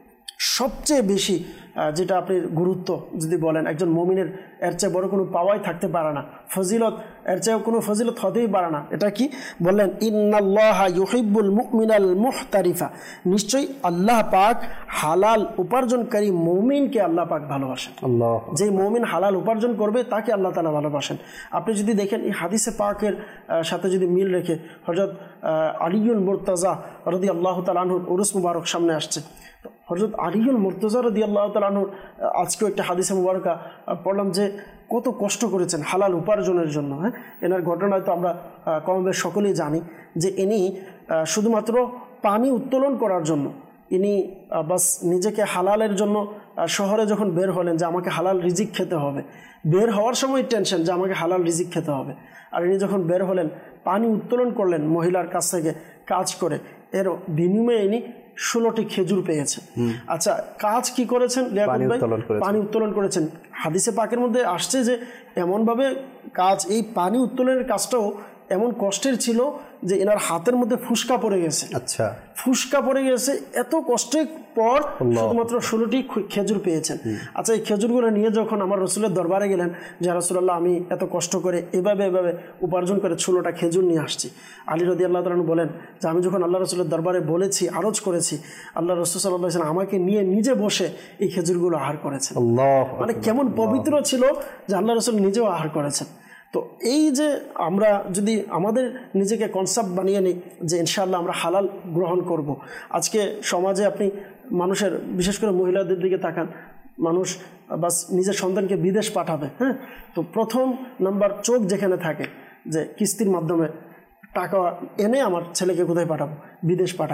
সবচেয়ে বেশি যেটা আপনি গুরুত্ব যদি বলেন, একজন মুমিনের এর চেয়ে বড় কোনো পাওয়াই থাকতে পারে না, ফজিলত এর চেয়ে কোনো ফজিলত হতেই পারে না। এটা কি বললেন? ইন্নাল্লাহা ইউহিব্বুল মুমিনাল মুহতারিফা, নিশ্চয়ই আল্লাহ পাক হালাল উপার্জনকারী মুমিনকে আল্লাহ পাক ভালোবাসেন। যে মুমিন হালাল উপার্জন করবে তাকে আল্লাহ তাআলা ভালোবাসেন। আপনি যদি দেখেন এই হাদিসে পাকের সাথে যদি মিল রেখে হযরত আলীউল মুরতাজা রাদিয়াল্লাহু তাআলা আনহুর উরুস মুবারক সামনে আসছে। হযরত আলীউল মুরতাজা রাদিয়াল্লাহু তাআলা আনহুর আজকেও একটা হাদিসে মুবারকা পড়লাম যে কত কষ্ট করেছেন হালাল উপার্জনের জন্য। এনার ঘটনায় তো আমরা কমবেশ সকলেই জানি যে ইনি শুধুমাত্র পানি উত্তোলন করার জন্য ইনি বাস নিজেকে হালালের জন্য শহরে যখন বের হলেন যে আমাকে হালাল রিজিক খেতে হবে, বের হওয়ার সময় টেনশন যে আমাকে হালাল রিজিক খেতে হবে, আর ইনি যখন বের হলেন পানি উত্তোলন করলেন মহিলার কাছ থেকে কাজ করে, এর বিনিময়ে ইনি 16টি খেজুর পেয়েছে। আচ্ছা, কাজ কি করেছেন? পানি উত্তোলন করেছেন। হাদিসে পাকের মধ্যে আসছে যে এমনভাবে কাজ, এই পানি উত্তোলনের কাজটাও এমন কষ্টের ছিল যে এনার হাতের মধ্যে ফুসকা পড়ে গেছে। আচ্ছা, ফুসকা পড়ে গেছে, এত কষ্টের পর শুধুমাত্র 16টি খেজুর পেয়েছেন। আচ্ছা, এই খেজুরগুলো নিয়ে যখন আমার রাসূলের দরবারে গেলেন যে রাসূলুল্লাহ আমি এত কষ্ট করে এভাবে উপার্জন করে 16টা খেজুর নিয়ে আসছি, আলী রাদিয়াল্লাহু তাআলা বলেন যে আমি যখন আল্লাহ রাসূলের দরবারে বলেছি, আরজ করেছি, আল্লাহ রাসূল সাল্লাল্লাহু আলাইহি ওয়াসাল্লাম আমাকে নিয়ে নিজে বসে এই খেজুরগুলো আহার করেছেন। মানে কেমন পবিত্র ছিল যে আল্লাহ রাসূল নিজেও আহার করেছেন। তো এই যে আমরা যদি আমাদের নিজেকে কনসেপ্ট বানিয়ে নিই যে ইনশাআল্লাহ আমরা হালাল গ্রহণ করব। আজকে সমাজে আপনি মানুষের বিশেষ করে মহিলাদের দিকে তাকান, মানুষ বাস নিজের সন্তানকে বিদেশ পাঠাবে, তো প্রথম নাম্বার চোখ যেখানে থাকে যে কিস্তির মাধ্যমে টাকা এনে আমার ছেলেকে কোথায় পাঠাবো, বিদেশ পাঠাবো।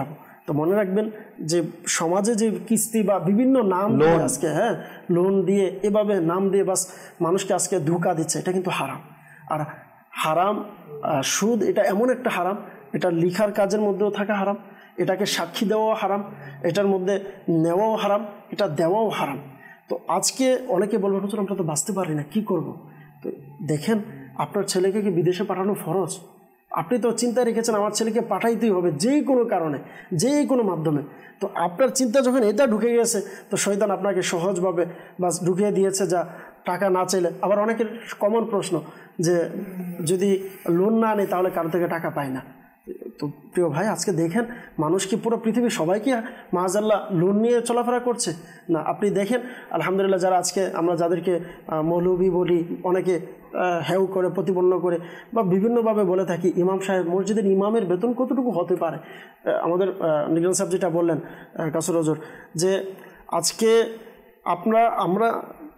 তো মনে রাখবেন যে সমাজে যে কিস্তি বা বিভিন্ন নাম দিয়ে আজকে লোন দিয়ে এভাবে নাম দিয়ে বাস মানুষকে আজকে ধোঁকা দিচ্ছে, এটা কিন্তু হারাম। আর হারাম সুদ এটা এমন একটা হারাম, এটা লিখার কাজের মধ্যেও থাকা হারাম, এটাকে সাক্ষী দেওয়াও হারাম, এটার মধ্যে নেওয়াও হারাম, এটা দেওয়াও হারাম। তো আজকে অনেকে বলবে হুজুর আমরা তো বাঁচতে পারি না, কি করব? তো দেখেন আপনার ছেলেকে কি বিদেশে পাঠানো ফরজ? আপনি তো চিন্তা রেখেছেন আমার ছেলেকে পাঠাইতেই হবে যে কোনো কারণে, যে কোনো মাধ্যমে। তো আপনার চিন্তা যখন এটা ঢুকে গেছে, তো শয়তান আপনাকে সহজভাবে বাস ঢুকিয়ে দিয়েছে যা টাকা না চাইলে। আবার অনেকের কমন প্রশ্ন যে যদি লোন না নেই তাহলে কারো থেকে টাকা পায় না। তো প্রিয় ভাই, আজকে দেখেন মানুষ কি পুরো পৃথিবীর সবাই কি মাআযাল্লাহ লোন নিয়ে চলাফেরা করছে? না, আপনি দেখেন আলহামদুলিল্লাহ যারা আজকে আমরা যাদেরকে মৌলবী বলি, অনেকে হেউ করে প্রতিপন্ন করে বা বিভিন্নভাবে বলে থাকি, ইমাম সাহেব, মসজিদের ইমামের বেতন কতটুকু হতে পারে? আমাদের নিজাম সাহেব যেটা বললেন কাসুর হুজুর, যে আজকে আমরা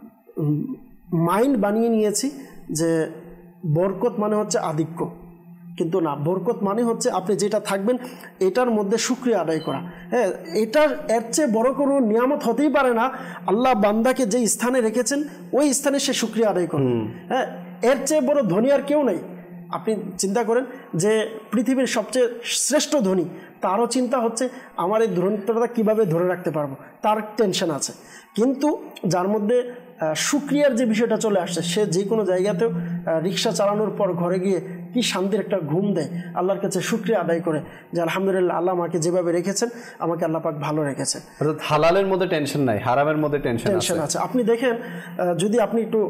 মাইন্ড বানিয়ে নিয়েছি যে বরকত মানে হচ্ছে আধিক্য, কিন্তু না, বরকত মানে হচ্ছে আপনি যেটা থাকবেন এটার মধ্যে শুকরিয়া আদায় করা। হ্যাঁ, এটার এর চেয়ে বড় কোনো নিয়ামত হতেই পারে না। আল্লাহ বান্দাকে যে স্থানে রেখেছেন ওই স্থানে সে শুকরিয়া আদায় করবে। হ্যাঁ, এর চেয়ে বড় ধনী আর কেউ নেই। আপনি চিন্তা করেন যে পৃথিবীর সবচেয়ে শ্রেষ্ঠ ধনী, তারও চিন্তা হচ্ছে আমার এই ধনীটা কীভাবে ধরে রাখতে পারবো, তার টেনশন আছে। কিন্তু যার মধ্যে শুকরিয়ার যে বিষয়টা চলে আসছে, সে যে কোনো জায়গাতেও রিক্সা চালানোর পর ঘরে গিয়ে কি শান্তির একটা ঘুম দেয়, আল্লাহর কাছে শুকরিয়া আদায় করে যে আলহামদুলিল্লাহ আল্লাহ আমাকে যেভাবে রেখেছেন, আমাকে আল্লাহ পাক ভালো রেখেছেন। হালালের মধ্যে টেনশন নাই, হারামের মধ্যে টেনশন আছে। আপনি দেখেন, যদি আপনি একটু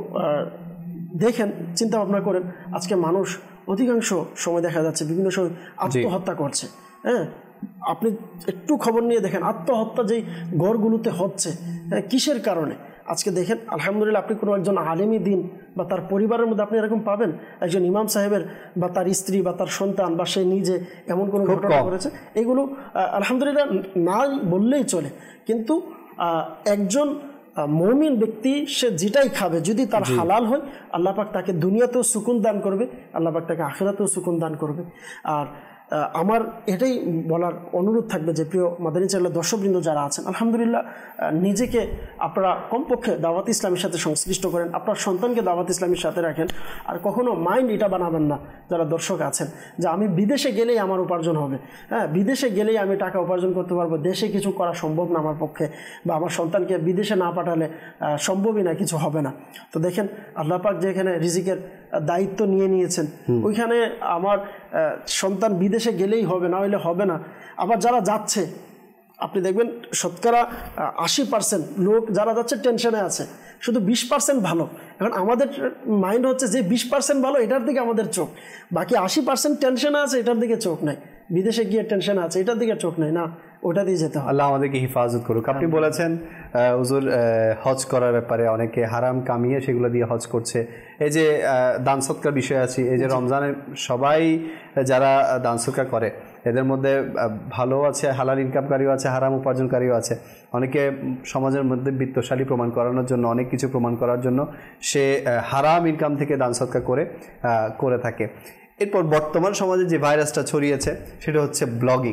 দেখেন, চিন্তা ভাবনা করেন, আজকে মানুষ অধিকাংশ সময় দেখা যাচ্ছে বিভিন্ন সময় আত্মহত্যা করছে। হ্যাঁ, আপনি একটু খবর নিয়ে দেখেন আত্মহত্যা যেই ঘরগুলোতে হচ্ছে, কিসের কারণে? আজকে দেখেন আলহামদুলিল্লাহ আপনি কোনো একজন আলেমী দিন বা তার পরিবারের মধ্যে আপনি এরকম পাবেন, একজন ইমাম সাহেবের বা তার স্ত্রী বা তার সন্তান বা সে নিজে এমন কোনো ঘটনা করেছে। এগুলো আলহামদুলিল্লাহ না বললেই চলে। কিন্তু একজন মুমিন ব্যক্তি সে যেটাই খাবে যদি তার হালাল হয়, আল্লাহ পাক তাকে দুনিয়াতেও সুকুন দান করবে, আল্লাহ পাক তাকে আখিরাতেও সুকুন দান করবে। আর আমার এটাই বলার অনুরোধ থাকবে যে প্রিয় মাদানী চ্যানেলের দর্শকবৃন্দ যারা আছেন, আলহামদুলিল্লাহ নিজেকে আপনারা কমপক্ষে দাওয়াত ইসলামের সাথে সংশ্লিষ্ট করেন, আপনার সন্তানকে দাওয়াত ইসলামের সাথে রাখেন। আর কখনো মাইন্ড এটা বানাবেন না যারা দর্শক আছেন যে আমি বিদেশে গেলেই আমার উপার্জন হবে, হ্যাঁ বিদেশে গেলেই আমি টাকা উপার্জন করতে পারবো, দেশে কিছু করা সম্ভব না আমার পক্ষে, বা আমার সন্তানকে বিদেশে না পাঠালে সম্ভবই না, কিছু হবে না। তো দেখেন আল্লাহ পাক যেখানে রিজিকের দায়িত্ব নিয়ে নিয়েছেন, ওইখানে আমার সন্তান বিদেশে গেলেই হবে, না হলে হবে না। আবার যারা যাচ্ছে আপনি দেখবেন শতকরা 80% লোক যারা যাচ্ছে টেনশনে আছে, শুধু 20% ভালো। এখন আমাদের মাইন্ড হচ্ছে যে 20% ভালো এটার দিকে আমাদের চোখ, বাকি 80% টেনশনে আছে এটার দিকে চোখ নাই, বিদেশে গিয়ে টেনশনে আছে এটার দিকে চোখ নাই, না ওটা দিয়ে যেতে হবে। আল্লাহ আমাদেরকে হিফাজত করুক। আপনি বলেছেন হুজুর হজ করার ব্যাপারে অনেকে হারাম কামিয়ে সেগুলো দিয়ে হজ করছে। এই যে দান সৎকার বিষয় আছে, এই যে রমজানের সবাই যারা দান সৎকার করে এদের মধ্যে ভালো আছে, হালাল ইনকামকারীও আছে, হারাম উপার্জনকারীও আছে। অনেকে সমাজের মধ্যে বিত্তশালী প্রমাণ করানোর জন্য, অনেক কিছু প্রমাণ করার জন্য সে হারাম ইনকাম থেকে দান সৎকার করে থাকে। এরপর বর্তমান সমাজে যে ভাইরাসটা ছড়িয়েছে সেটা হচ্ছে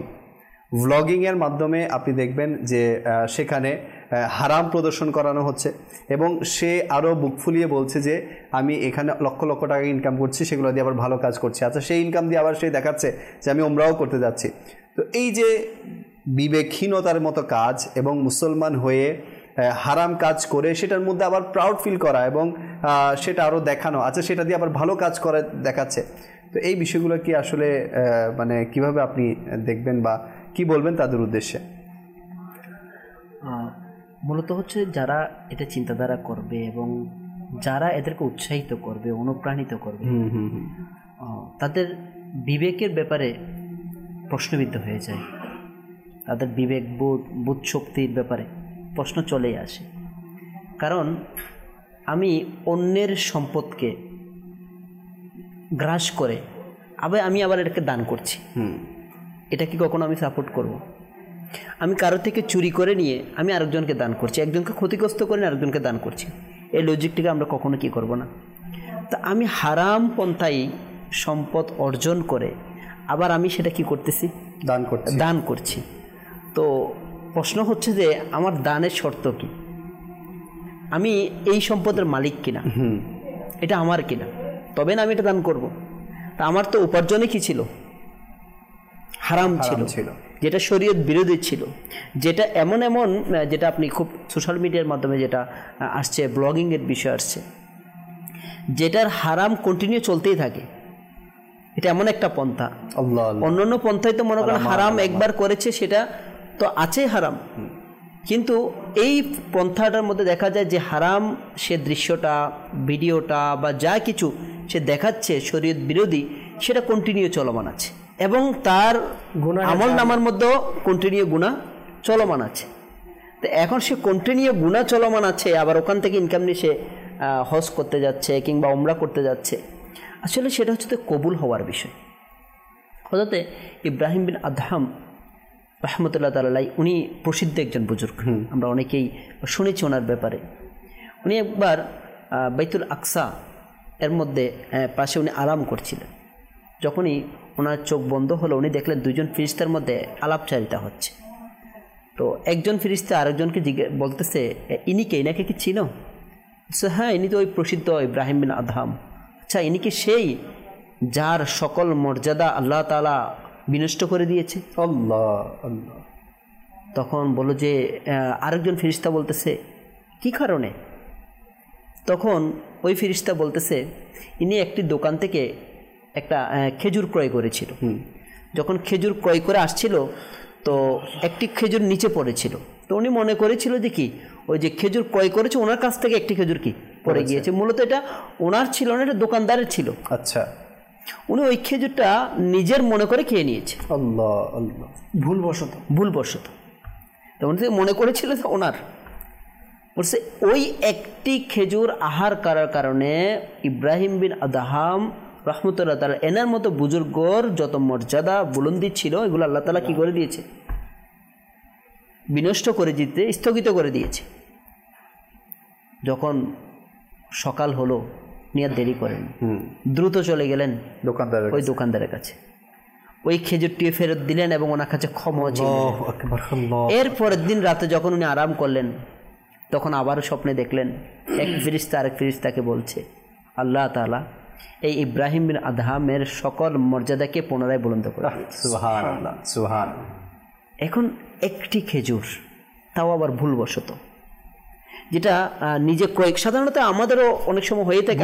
ব্লগিংয়ের মাধ্যমে আপনি দেখবেন যে সেখানে হারাম প্রদর্শন করানো হচ্ছে এবং সে আরও বুক ফুলিয়ে বলছে যে আমি এখানে লক্ষ লক্ষ টাকা ইনকাম করছি, সেগুলো দিয়ে আবার ভালো কাজ করছি। আচ্ছা, সেই ইনকাম দিয়ে আবার সে দেখাচ্ছে যে আমি ওমরাও করতে যাচ্ছি। তো এই যে বিবেকহীনতার মতো কাজ এবং মুসলমান হয়ে হারাম কাজ করে সেটার মধ্যে আবার প্রাউড ফিল করা এবং সেটা আরও দেখানো, আচ্ছা সেটা দিয়ে আবার ভালো কাজ করে দেখাচ্ছে। তো এই বিষয়গুলো কি আসলে মানে কিভাবে আপনি দেখবেন বা কি বলবেন তাদের উদ্দেশ্যে? মূলত হচ্ছে যারা এটা চিন্তাধারা করবে এবং যারা এদেরকে উৎসাহিত করবে, অনুপ্রাণিত করবে, তাদের বিবেকের ব্যাপারে প্রশ্নবিদ্ধ হয়ে যায়, তাদের বিবেক বোধ শক্তির ব্যাপারে প্রশ্ন চলেই আসে। কারণ আমি অন্যের সম্পদকে গ্রাস করে আমি আবার এটাকে দান করছি, এটা কি কখনো আমি সাপোর্ট করব? আমি কারো থেকে চুরি করে নিয়ে আমি আরেকজনকে দান করছি, একজনকে ক্ষতিগ্রস্ত করে নিয়ে আরেকজনকে দান করছি, এই লজিকটিকে আমরা কখনো কি করব না। তা আমি হারাম পন্থায় সম্পদ অর্জন করে আবার আমি সেটা কি করতেছি? দান করছি। তো প্রশ্ন হচ্ছে যে আমার দানের শর্ত কি, আমি এই সম্পদের মালিক কিনা, এটা আমার কিনা, তবে না আমি এটা দান করব। তা আমার তো উপার্জনে কি ছিল, হারাম ছিল, যেটা শরীয়ত বিরোধী ছিল, যেটা এমন যেটা আপনি খুব সোশ্যাল মিডিয়ার মাধ্যমে যেটা আসছে, ব্লগিংয়ের বিষয় আসছে, যেটার হারাম কন্টিনিউ চলতেই থাকে, এটা এমন একটা পন্থা। অন্যান্য পন্থায় তো মনে করেন হারাম একবার করেছে সেটা তো আছেই হারাম, কিন্তু এই পন্থাটার মধ্যে দেখা যায় যে হারাম সে দৃশ্যটা, ভিডিওটা বা যা কিছু সে দেখাচ্ছে শরীয়ত বিরোধী, সেটা কন্টিনিউ চলমান আছে এবং তার আমল নামার মধ্যেও কন্টিনিউ গুনাহ চলমান আছে। তো এখন সে কন্টিনিউ গুনাহ চলমান আছে, আবার ওখান থেকে ইনকাম নিয়ে সে হজ করতে যাচ্ছে কিংবা উমরা করতে যাচ্ছে। আসলে সেটা হচ্ছে তো কবুল হওয়ার বিষয়। হযরত ইব্রাহিম বিন আদহাম রহমতুল্লাহ তাআলা, উনি প্রসিদ্ধ একজন বুজুর্গ, আমরা অনেকেই শুনেছি ওনার ব্যাপারে। উনি একবার বাইতুল আকসা এর মধ্যে পাশে উনি আরাম করছিলেন। যখনই ওনার চোখ বন্ধ হলো, উনি দেখলেন দুজন ফিরিস্তার মধ্যে আলাপচারিতা হচ্ছে। তো একজন ফিরিস্তা আরেকজনকে বলতেছে, ইনি কে, ইনাকে কি চিনো? হ্যাঁ, ইনি তো ওই প্রসিদ্ধ ইব্রাহিম বিন আদহাম। আচ্ছা, ইনি কি সেই যার সকল মর্যাদা আল্লাহ তাআলা বিনষ্ট করে দিয়েছে? আল্লাহ আল্লাহ। তখন বলল যে আরেকজন ফিরিস্তা বলতেছে, কি কারণে? তখন ওই ফিরিস্তা বলতেছে, ইনি একটি দোকান থেকে একটা খেজুর ক্রয় করেছিল। যখন খেজুর ক্রয় করে আসছিল তো একটি খেজুর নিচে পড়েছিল, তো উনি মনে করেছিল যে কি ওই যে খেজুর ক্রয় করেছে ওনার কাছ থেকে একটি খেজুর কি পড়ে গিয়েছে। মূলত এটা ওনার ছিল না, এটা দোকানদারের ছিল। আচ্ছা, উনি ওই খেজুরটা নিজের মনে করে খেয়ে নিয়েছে। আল্লাহ আল্লাহ। ভুলবশত তেমন মনে করেছিল ওনার। বলছে ওই একটি খেজুর আহার করার কারণে ইব্রাহিম বিন আদহাম রহমতুল্লাহ তাআলা এনার মতো বুজুর্গর যত মর্যাদা বুলন্দি ছিল এগুলো আল্লাহ তাআলা কি করে দিয়েছে, বিনষ্ট করে দিতে, স্থগিত করে দিয়েছে। যখন সকাল হলো, নিয়ে দেরি করেন, দ্রুত চলে গেলেন ওই দোকানদারের কাছে, ওই খেজুরটি ফেরত দিলেন এবং ওনার কাছে ক্ষমা চাইলেন। এরপরের দিন রাতে যখন উনি আরাম করলেন, তখন আবারও স্বপ্নে দেখলেন এক ফিরিস্তা আরেক ফিরিস্তাকে বলছে, আল্লাহ তাআলা এই ইব্রাহিম বিন আদহামের সকল মর্যাদাকে পুনরায় বুলন্দ করে। সুবহানাল্লাহ সুবহানাল্লাহ। এখন একটি খেজুর, তাও আবার ভুলবশত, যেটা নিজে ক্রয়, সাধারণত আমাদেরও অনেক সময় হয়ে থাকে,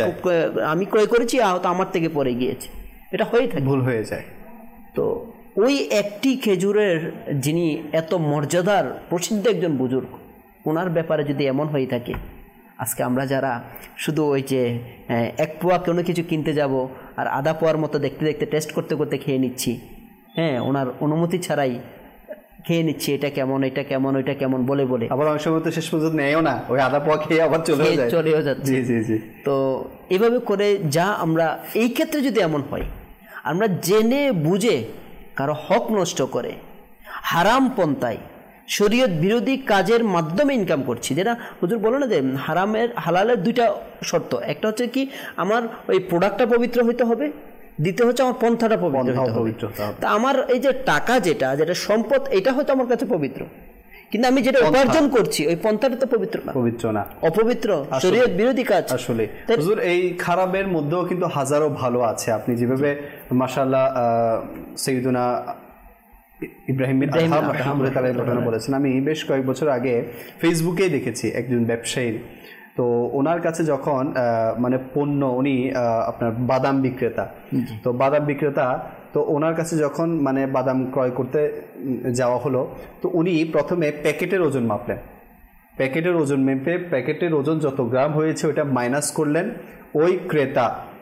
আমি ক্রয় করেছি হয়তো আমার থেকে পড়ে গিয়েছে, এটা হয়ে থাকে, ভুল হয়ে যায়। তো ওই একটি খেজুরের যিনি এত মর্যাদার প্রসিদ্ধ একজন বুজুর্গ, ওনার ব্যাপারে যদি এমন হয়ে থাকে, আজকে আমরা যারা শুধু ওই যে এক পোয়া কোনো কিছু কিনতে যাব আর আধা পোয়ার মতো দেখতে দেখতে টেস্ট করতে করতে খেয়ে নিচ্ছি, হ্যাঁ, ওনার অনুমতি ছাড়াই খেয়ে নিচ্ছি, এটা কেমন, এটা কেমন, ওইটা কেমন বলে বলে, আবার অনেক সময় তো শেষ পর্যন্ত নেয়ও না, ওই আধা পোয়া খেয়ে আবার চলেও যাচ্ছে। জি জি জি। তো এভাবে করে যা আমরা এই ক্ষেত্রে যদি এমন হয়, আমরা জেনে বুঝে কারো হক নষ্ট করে হারাম পন্থায় শরীয়ত বিরোধী কাজের মাধ্যমে ইনকাম করছি, যেটা হুজুর বলো না যে হালালের দুইটা শর্ত, একটা হচ্ছে কি আমার ওই প্রোডাক্টটা পবিত্র হইতে হবে, দ্বিতীয় হচ্ছে আমার পন্থাটা পবিত্র। তা আমার এই যে টাকা যেটা সম্পদ, এটা হয়তো আমার কাছে পবিত্র, কিন্তু আমি যেটা উপার্জন করছি ওই পন্থাটা তো পবিত্র না, অপবিত্র, শরীয়ত বিরোধী কাজ। আসলে হুজুর এই খারাপের মধ্যেও কিন্তু হাজারো ভালো আছে। আপনি যেভাবে মাশাআল্লাহ সাইয়্যিদুনা ইব্রাহিম বিন আদহাম রাহিমাহুল্লাহ তাআলা ঘটনা বলেছেন, আমি বেশ কয়েক বছর আগে ফেসবুকে দেখেছি একজন ব্যবসায়ী, তো ওনার কাছে যখন মানে পণ্য, উনি আপনার বাদাম বিক্রেতা, তো বাদাম বিক্রেতা, তো ওনার কাছে যখন মানে বাদাম ক্রয় করতে যাওয়া হলো, তো উনি প্রথমে প্যাকেটের ওজন মাপলেন, প্যাকেটের ওজন মেপে প্যাকেটের ওজন যত গ্রাম হয়েছে ওটা মাইনাস করলেন, ওই ক্রেতা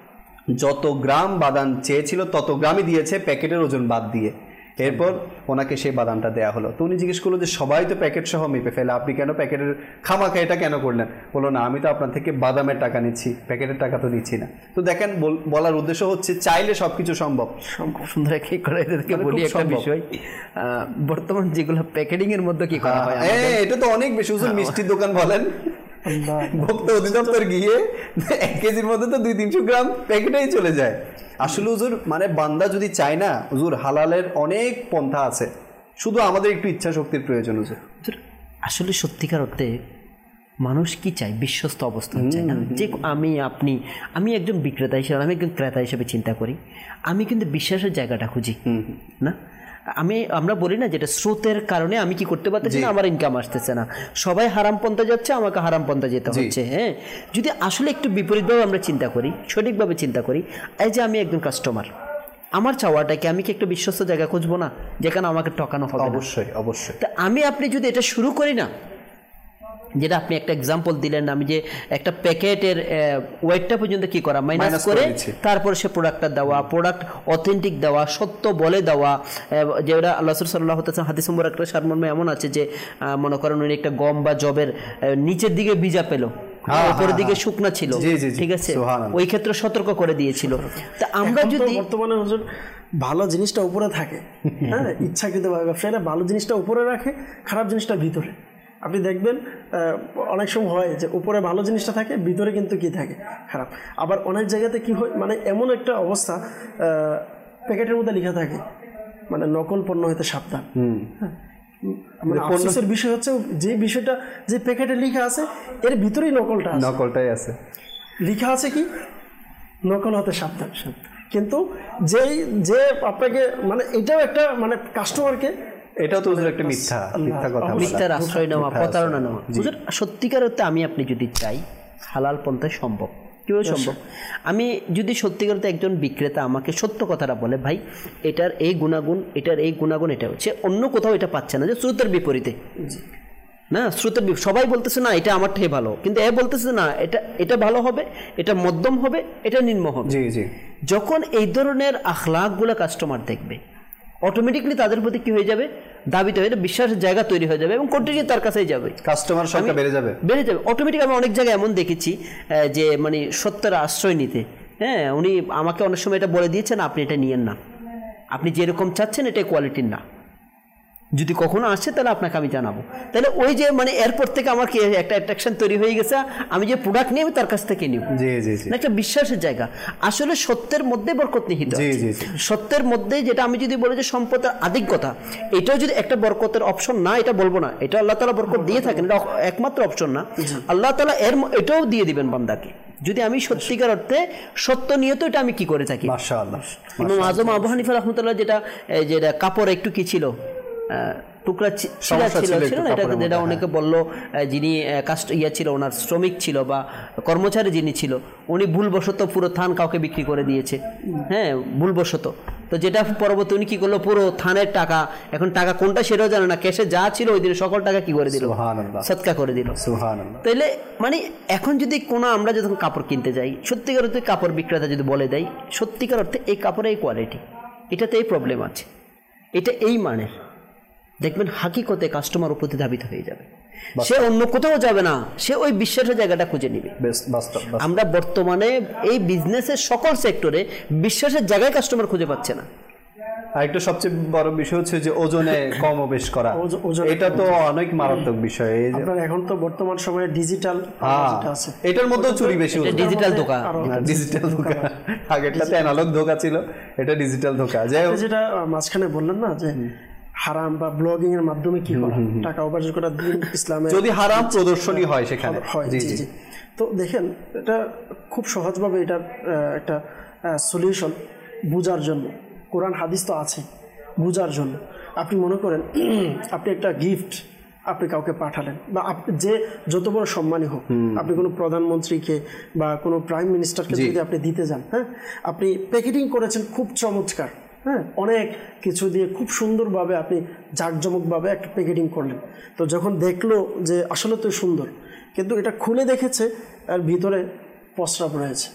যত গ্রাম বাদাম চেয়েছিল তত গ্রামই দিয়েছে প্যাকেটের ওজন বাদ দিয়ে। এরপর ওনাকে সেই বাদামটা দেওয়া হলো। তো উনি জিজ্ঞেস করলো যে সবাই তো প্যাকেট সহ মেপে ফেলে, আপনি কেন প্যাকেটের খামাখা এটা কেন করলেন? বলো না, আমি তো আপনার থেকে বাদামের টাকা নিচ্ছি, প্যাকেটের টাকা তো নিচ্ছি না। তো দেখেন, বলার উদ্দেশ্য হচ্ছে চাইলে সবকিছু সম্ভব। সুন্দর কি করে বলি একটা বিষয়, বর্তমান যেগুলো প্যাকেটিং এর মধ্যে কি করা হয়, এটা তো অনেক বেশি। হুজুর মিষ্টির দোকান বলেন, ভোক্তা অধিদপ্তর গিয়ে 1 কেজির মধ্যে তো 200-300 গ্রাম প্যাকেটেই চলে যায়। আসলে হুজুর মানে বান্দা যদি চায় না, হুজুর হালালের অনেক পন্থা আছে, শুধু আমাদের একটু ইচ্ছা শক্তির প্রয়োজন আছে। আসলে সত্যিকার অর্থে মানুষ কি চায়? বিশ্বস্ত অবস্থান চায় না? যে আমি একজন বিক্রেতা হিসেবে, আমি একজন ক্রেতা হিসেবে চিন্তা করি, আমি কিন্তু বিশ্বাসের জায়গাটা খুঁজি না। আমরা বলি না যেটা স্রোতের কারণে আমি কি করতে পারতেছি না, আমার ইনকাম আসতেছে না, সবাই হারাম পন্থা যাচ্ছে, আমাকে হারাম পন্থা যেতে হচ্ছে। হ্যাঁ, যদি আসলে একটু বিপরীতভাবে আমরা চিন্তা করি, সঠিকভাবে চিন্তা করি, এই যে আমি একজন কাস্টমার, আমার চাওয়াটাকে আমি কি একটু বিশ্বস্ত জায়গা খুঁজবো না যেখানে আমাকে ঠকানো হবে? অবশ্যই অবশ্যই। তা আপনি যদি এটা শুরু করি না, যেটা আপনি একটা এক্সাম্পল দিলেন, আমি যে একটা প্যাকেটের ওয়েটটা পর্যন্ত কি করা, মাইনাস করে তারপর সে প্রোডাক্টটা দেওয়া, প্রোডাক্ট অথেন্টিক দেওয়া, সত্য বলে দেওয়া, যেটা আল্লাহ রাসূল সাল্লাল্লাহু আলাইহি ওয়াসাল্লাম হাদিস নম্বর একটা সারমর্মে এমন আছে যে মনে করেন উনি একটা গম বা জবের নিচের দিকে বীজা পেল, উপরের দিকে শুকনা ছিল, ঠিক আছে, ওই ক্ষেত্রে সতর্ক করে দিয়েছিল। তা আমরা যদি বর্তমানে হুজুর ভালো জিনিসটা উপরে থাকে, হ্যাঁ, ইচ্ছাকৃতভাবে ব্যবসায়ীরা ভালো জিনিসটা উপরে রাখে, খারাপ জিনিসটা ভিতরে। আপনি দেখবেন অনেক সময় হয় যে উপরে ভালো জিনিসটা থাকে, ভিতরে কিন্তু কি থাকে, খারাপ। আবার অনেক জায়গাতে কি হয়, মানে এমন একটা অবস্থা প্যাকেটের মধ্যে লেখা থাকে মানে নকল পণ্য হইতে সাবধান। মানে আফসোসের বিষয় হচ্ছে যে বিষয়টা যে প্যাকেটে লেখা আছে এর ভিতরেই নকলটাই আছে, লেখা আছে কি নকল হতে সাবধান। কিন্তু যে আপনাকে মানে এটাও একটা মানে কাস্টমারকে, এটাও তো একটা মিথ্যা কথা, মিথ্যার আশ্রয় নেওয়া, প্রতারণা নেওয়া। সত্যিকার অর্থে আমি যদি চাই হালাল পন্থায় সম্ভব, কীভাবে সম্ভব? আমি যদি সত্যিকার অর্থে একজন বিক্রেতা আমাকে সত্য কথাটা বলে, ভাই এটার এই গুণাগুণ, এটার এই গুণাগুণ, এটা হচ্ছে অন্য কোথাও এটা পাচ্ছে না, যে স্রোতের বিপরীতে না, স্রোতের সবাই বলতেছে না এটা আমার থেকে ভালো, কিন্তু এ বলতেছে না এটা ভালো হবে, এটা মধ্যম হবে, এটা নিম্ন হবে। যখন এই ধরনের আখলাকগুলো কাস্টমার দেখবে, অটোমেটিকলি তাদের প্রতি কি হয়ে যাবে, দাবিত হয়ে বিশ্বাসের জায়গা তৈরি হয়ে যাবে এবং কন্টিনিউ তার কাছেই যাবে, কাস্টমার সংখ্যা বেড়ে যাবে। অটোমেটিক আমি অনেক জায়গায় এমন দেখেছি যে মানে সত্যের আশ্রয় নিতে, হ্যাঁ, উনি আমাকে অনেক সময় এটা বলে দিয়েছেন, আপনি এটা নিয়েন না, আপনি যেরকম চাচ্ছেন এটা কোয়ালিটির না, যদি কখনো আসে তাহলে আপনাকে আমি জানাবো। তাহলে ওই যে মানে এরপর থেকে আমার কি একটা অ্যাট্রাকশন তৈরি হয়ে গেছে, আমি যে প্রোডাক্ট নিয়ে আমি তার কাছ থেকে নিব, একটা বিশ্বাসের জায়গা। আসলে সত্যের মধ্যে বরকত নিহিত, সত্যের মধ্যে, যেটা আমি যদি বলি যে সম্পদের আধিক্যতা, এটাও যদি একটা বরকতের অপশন না, এটা বলবো না, এটা আল্লাহ তাআলা বরকত দিয়ে থাকেন, এটা একমাত্র অপশন না, আল্লাহ তাআলা এটাও দিয়ে দিবেন বান্দাকে, যদি আমি সত্যিকার অর্থে সত্য নিয়ে তো এটা আমি কি করে থাকি। মাশাআল্লাহ। ইমাম আযম আবু হানিফা রাহমাতুল্লাহ যেটা কাপড় একটু কি ছিল, টুকরা ছিল না, এটা যেটা অনেকে বললো যিনি ছিল, ওনার শ্রমিক ছিল বা কর্মচারী যিনি ছিল, উনি ভুলবশত পুরো থান কাউকে বিক্রি করে দিয়েছে, হ্যাঁ, ভুলবশত। তো যেটা পরবর্তী উনি কি করলো, পুরো থানের টাকা, এখন টাকা কোনটা সেটাও জানে না, ক্যাশে যা ছিল ওই দিনে সকল টাকা কি করে দিল, সদকা করে দিল। তাইলে মানে এখন যদি কোনো আমরা যখন কাপড় কিনতে যাই, সত্যিকার অর্থে কাপড় বিক্রেতা যদি বলে দেয় সত্যিকার অর্থে এই কাপড়ের এই কোয়ালিটি, এটাতে এই প্রবলেম আছে, এটা এই মানের, দেখবেন হাকিকতে কাস্টমার উপর ধাবিত হয়ে যাবে, সে অন্য কোথাও যাবে না, সে ওই বিশ্বাসের জায়গাটা খুঁজে নিবে। আমরা বর্তমানে এই বিজনেসের সকল সেক্টরে বিশ্বাসের জায়গায় কাস্টমার খুঁজে পাচ্ছে না। আরেকটা সবচেয়ে বড় বিষয় হচ্ছে যে ওজনে কম বেশ করা, এটা তো অনেক মারাত্মক বিষয়। আপনার এখন তো বর্তমান সময়ে ডিজিটাল আছে, এটার মধ্যে চুরি বেশি হচ্ছে, ডিজিটাল ধোঁকা, ডিজিটাল ধোঁকা। আগেরটাতে অ্যানালগ ধোঁকা ছিল, এটা ডিজিটাল ধোঁকা। যেটা মাঝখানে বললেন না যে হারাম বা ব্লগিং এর মাধ্যমে কি করা, টাকা উপার্জন করা, দিন ইসলামে যদি হারাম প্রদর্শনী হয় সেখানে হয়। জি জি। তো দেখেন এটা খুব সহজভাবে এটার একটা সলিউশন বুঝার জন্য, কোরআন হাদিস তো আছে, বুঝার জন্য আপনি মনে করেন আপনি একটা গিফট আপনি কাউকে পাঠালেন, বা যে যত বড় সম্মানী হোক, আপনি কোনো প্রধানমন্ত্রীকে বা কোনো প্রাইম মিনিস্টারকে যদি আপনি দিতে যান, হ্যাঁ, আপনি প্যাকেটিং করেছেন খুব চমৎকার, হ্যাঁ, অনেক কিছু দিয়ে খুব সুন্দরভাবে আপনি জাঁকজমকভাবে একটা প্যাকেটিং করলেন। তো যখন দেখলো যে আসলে তো সুন্দর, কিন্তু এটা খুলে দেখেছে আর ভিতরে প্রস্রাব রয়েছে,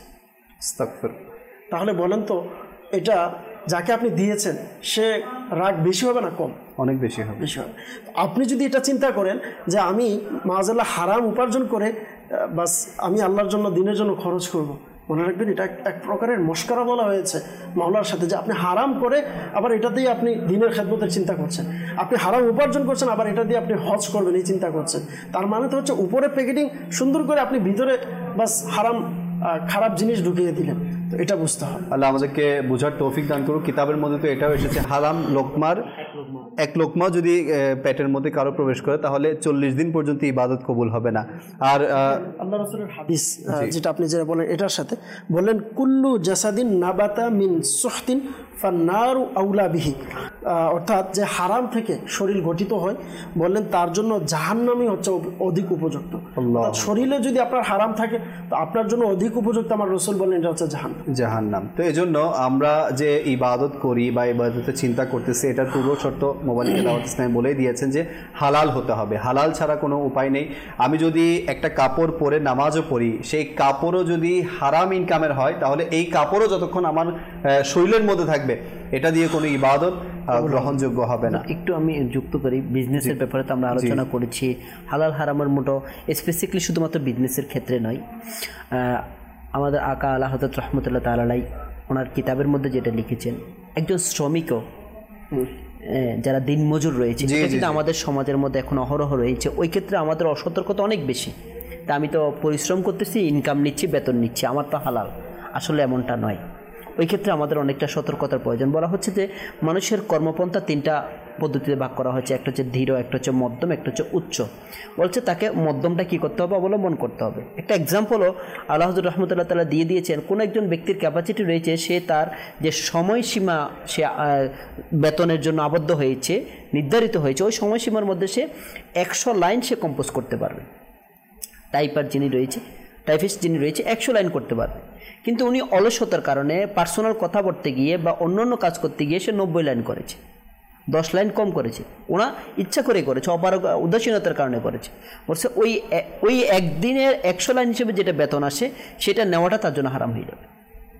তাহলে বলেন তো এটা যাকে আপনি দিয়েছেন সে রাগ বেশি হবে না কম? অনেক বেশি হবে। আপনি যদি এটা চিন্তা করেন যে আমি মাআযাল্লাহ হারাম উপার্জন করে বাস আমি আল্লাহর জন্য দিনের জন্য খরচ করব, মনে রাখবেন এটা এক প্রকারের মশকরা বলা হয়েছে মাওলার সাথে, যে আপনি হারাম করে আবার এটা দিয়ে আপনি দিনের খেদমতের চিন্তা করছেন, আপনি হারাম উপার্জন করছেন আবার এটা দিয়ে আপনি হজ করবেন এই চিন্তা করছেন। তার মানে তো হচ্ছে উপরে প্যাকেটিং সুন্দর করে আপনি ভিতরে বাস হারাম খারাপ জিনিস ঢুকিয়ে দিলেন। তো এটা বুঝতে হবে। আল্লাহ আমাদেরকে বোঝার তৌফিক দান করুক। কিতাবের মধ্যে তো এটাও এসেছে, হারাম লোকমার এক লোকমা যদি পেটের মধ্যে কারো প্রবেশ করে তাহলে 40 দিন পর্যন্ত ইবাদত কবুল হবে না। আর আল্লাহ রাসূলের হাদিস যেটা আপনি যেটা বলেন এটার সাথে বললেন কুল্লু জাসাদিন নাবাতা মিন সুহতিন ফান্নারু আউলা বিহি, অর্থাৎ যে হারাম থেকে শরীর গঠিত হয় বললেন তার জন্য জাহান্নামই হচ্ছে অধিক উপযুক্ত। শরীরে যদি আপনার হারাম থাকে তো আপনার জন্য অধিক উপযুক্ত আমার রাসূল বলেন এটা হচ্ছে জাহান্নাম। তো এই জন্য আমরা যে ইবাদত করি বা ইবাদতের চিন্তা করতেছি এটার পূর্ব শর্ত মোবাইলকে দাওয়াত ইসলামে বলেই দিয়েছেন যে হালাল হতে হবে, হালাল ছাড়া কোনো উপায় নেই। আমি যদি একটা কাপড় পরে নামাজও পড়ি, সেই কাপড়ও যদি হারাম ইনকামের হয় তাহলে এই কাপড়ও যতক্ষণ আমার শরীরের মধ্যে থাকবে এটা দিয়ে কোনো ইবাদত গ্রহণযোগ্য হবে না। একটু আমি যুক্ত করি, বিজনেসের ব্যাপারে তো আমরা আলোচনা করেছি, হালাল হারামের মোটো স্পেসিফিকলি শুধুমাত্র বিজনেসের ক্ষেত্রে নয়। আমাদের আকা আলা হযরত রহমতুল্লাহ তাআলা আলাইহি ওনার কিতাবের মধ্যে যেটা লিখেছেন, একজন শ্রমিকও যারা দিনমজুর রয়েছে কিন্তু আমাদের সমাজের মধ্যে এখন অহরহ রয়েছে, ওই ক্ষেত্রে আমাদের অসতর্কতা অনেক বেশি। তা আমি তো পরিশ্রম করতেছি, ইনকাম নিচ্ছি, বেতন নিচ্ছি, আমার তো হালাল, আসলে এমনটা নয়। ওই ক্ষেত্রে আমাদের অনেকটা সতর্কতার প্রয়োজন। বলা হচ্ছে যে মানুষের কর্মপন্থা 3টা পদ্ধতিতে ভাগ করা হয়েছে, একটা হচ্ছে ধীর, একটা হচ্ছে মধ্যম, একটা হচ্ছে উচ্চ। বলছে তাকে মধ্যমটা কী করতে হবে, অবলম্বন করতে হবে। একটা এক্সাম্পলও আল্লাহ হযরত রহমতুল্লাহ তাআলা দিয়ে দিয়েছেন, কোনো একজন ব্যক্তির ক্যাপাসিটি রয়েছে, সে তার যে সময়সীমা সে বেতনের জন্য আবদ্ধ হয়েছে, নির্ধারিত হয়েছে, ওই সময়সীমার মধ্যে সে 100 লাইন সে কম্পোজ করতে পারবে। টাইপিস্ট যিনি রয়েছে 100 লাইন করতে পারবে, কিন্তু উনি অলসতার কারণে পার্সোনাল কথা বলতে গিয়ে বা অন্য কাজ করতে গিয়ে সে 90 লাইন করেছে, 10 লাইন কম করেছে। ওনা ইচ্ছা করে করেছে, উদাসীনতার কারণে করেছে। বলছে ওই একদিনের 100 লাইন হিসেবে যেটা বেতন আসে সেটা নেওয়াটা তার জন্য হারাম হয়ে যাবে।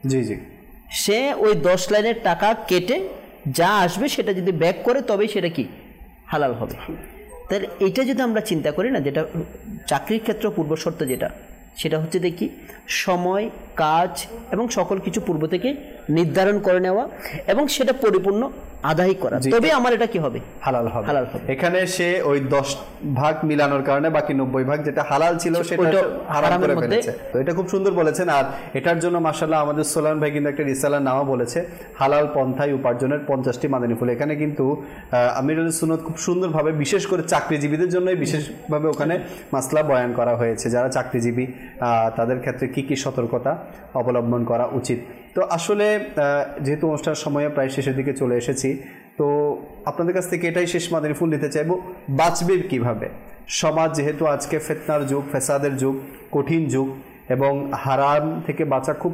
সে ওই 10 লাইনের টাকা কেটে যা আসবে সেটা যদি ব্যাক করে তবেই সেটা কি হালাল হবে। তাহলে এটা যদি আমরা চিন্তা করি না, যেটা চাকরির ক্ষেত্রে পূর্ব শর্ত যেটা, সেটা হচ্ছে দেখি সময়, কাজ এবং সকল কিছু পূর্ব থেকে নির্ধারণ করে নেওয়া এবং সেটা পরিপূর্ণ আদায় করা, তবে আমার এটা কি হবে, হালাল হবে। এখানে সে ওই 10 ভাগ মিলানোর কারণে বাকি 90 ভাগ যেটা হালাল ছিল সেটা হারাম করে ফেলেছে। তো এটা খুব সুন্দর বলেছেন। আর এটার জন্য মাশাআল্লাহ আমাদের সোলান ভাই কিন্তু একটা রিসালার নামও বলেছে, হালাল পন্থায় উপার্জনের 50টি মাদানী ফুল। এখানে কিন্তু আমিরুল সুন্নাত খুব সুন্দরভাবে বিশেষ করে চাকরিজীবীদের জন্যই বিশেষভাবে ওখানে মাসলা বয়ান করা হয়েছে, যারা চাকরিজীবী তাদের ক্ষেত্রে কি কি সতর্কতা অবলম্বন করা উচিত। তো আসলে যেহেতু অনুষ্ঠানের সময় প্রায় শেষের দিকে চলে এসেছি, তো আপনাদের কাছ থেকে এটাই শেষ মাদানী ফুল নিতে চাইবো, বাঁচবে কিভাবে? সমাজ যেহেতু আজকে ফিতনার যুগ, ফেসাদের যুগ, কঠিন যুগ, এবং হারাম থেকে বাঁচা খুব